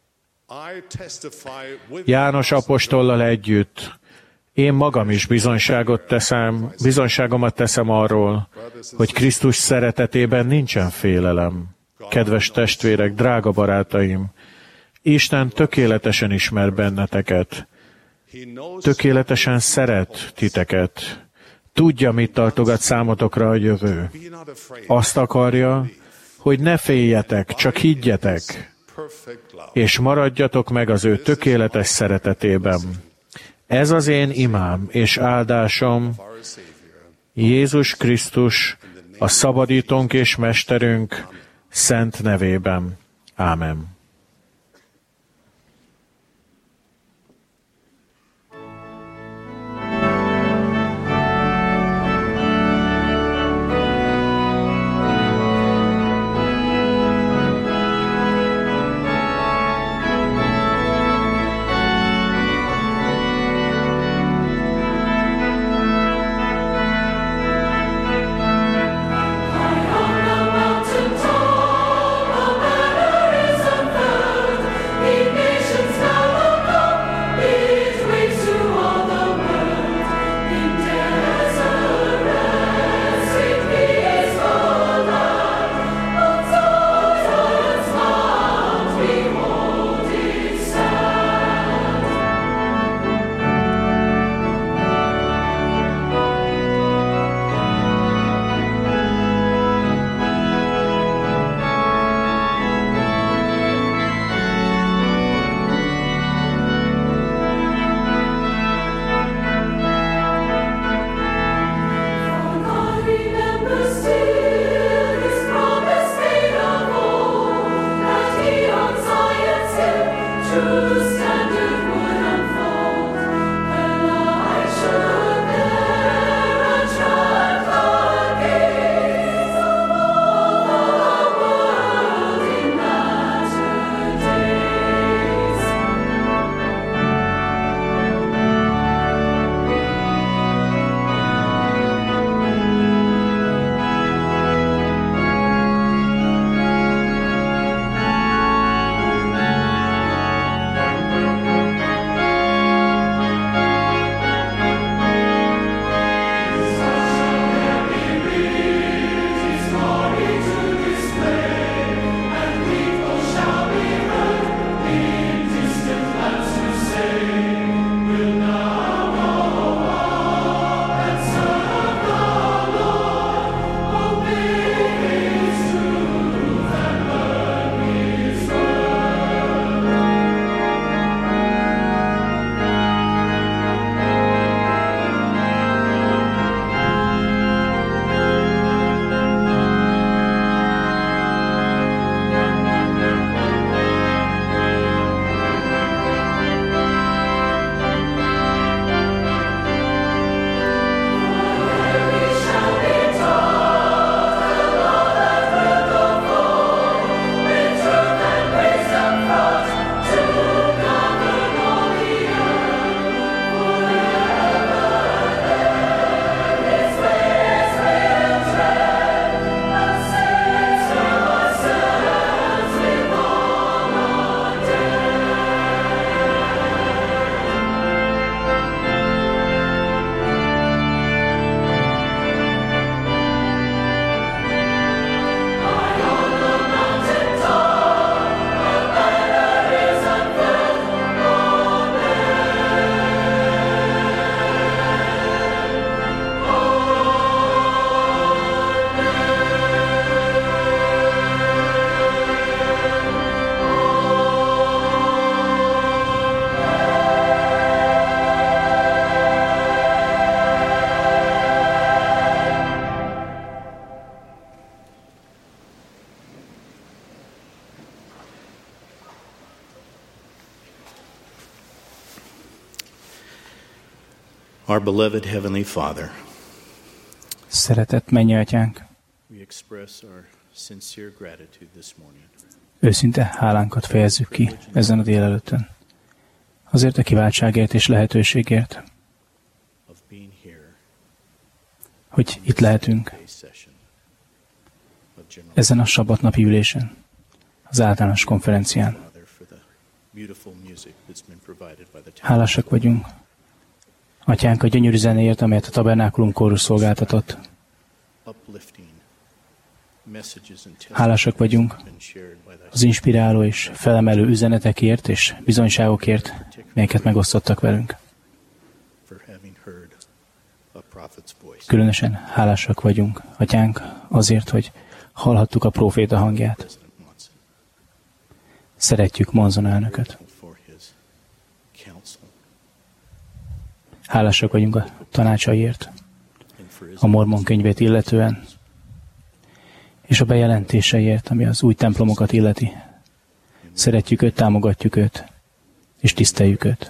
[SPEAKER 2] János apostollal együtt én magam is bizonyságot teszem, bizonyságomat teszem arról, hogy Krisztus szeretetében nincsen félelem. Kedves testvérek, drága barátaim, Isten tökéletesen ismer benneteket, tökéletesen szeret titeket, tudja, mit tartogat számotokra a jövő. Azt akarja, hogy ne féljetek, csak higgyetek, és maradjatok meg az ő tökéletes szeretetében. Ez az én imám és áldásom, Jézus Krisztus, a szabadítónk és mesterünk, szent nevében. Ámen.
[SPEAKER 14] Our beloved Heavenly Father,
[SPEAKER 9] szeretett mennyei Atyánk,
[SPEAKER 14] we express our sincere gratitude this morning.
[SPEAKER 9] Őszinte hálánkat fejezzük ki ezen a délelőttön. Azért a kiváltságért és lehetőségért, hogy itt lehetünk ezen a sabbatnapi ülésen, az általános konferencián. Hálásak vagyunk, Atyánk, a gyönyörű zenéért, amelyet a Tabernákulum kórus szolgáltatott. Hálásak vagyunk az inspiráló és felemelő üzenetekért és bizonyságokért, melyeket megosztottak velünk. Különösen hálásak vagyunk, Atyánk, azért, hogy hallhattuk a próféta hangját. Szeretjük Monson elnököt. Hálásak vagyunk a tanácsaiért, a Mormon könyvét illetően, és a bejelentéseiért, ami az új templomokat illeti. Szeretjük őt, támogatjuk őt, és tiszteljük őt.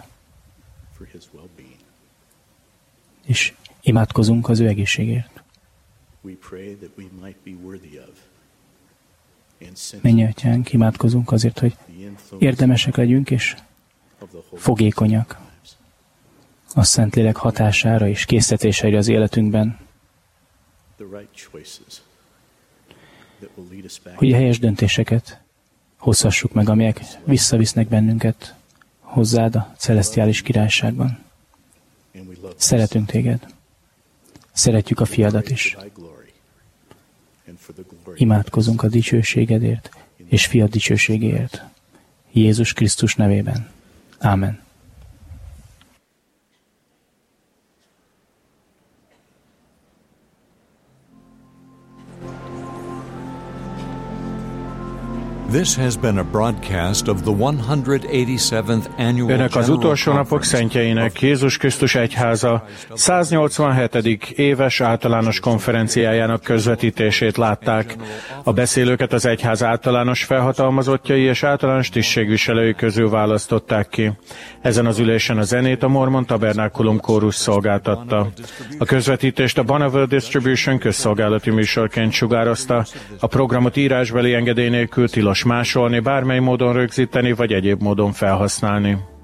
[SPEAKER 9] És imádkozunk az ő egészségért. Mennyei Atyánk, imádkozunk azért, hogy érdemesek legyünk, és fogékonyak a Szentlélek hatására és késztetéseire az életünkben, hogy a helyes döntéseket hozhassuk meg, amelyek visszavisznek bennünket hozzád a celesztiális királyságban. Szeretünk téged. Szeretjük a fiadat is. Imádkozunk a dicsőségedért és fiad dicsőségéért. Jézus Krisztus nevében. Ámen.
[SPEAKER 1] This has been a broadcast of the one hundred eighty-seventh annual
[SPEAKER 2] Önök az utolsó napok szentjeinek Jézus Krisztus Egyháza száznyolcvanhetedik éves általános konferenciájának közvetítését látták. A beszélőket az egyház általános felhatalmazottjai és általános tisztségviselői közül választották ki. Ezen az ülésen a zenét a Mormon Tabernákulum kórus szolgáltatta. A közvetítést a Bonneville Distribution közszolgálati műsorként sugározta. A programot írásbeli engedély nélkül tilos másolni, bármely módon rögzíteni vagy egyéb módon felhasználni.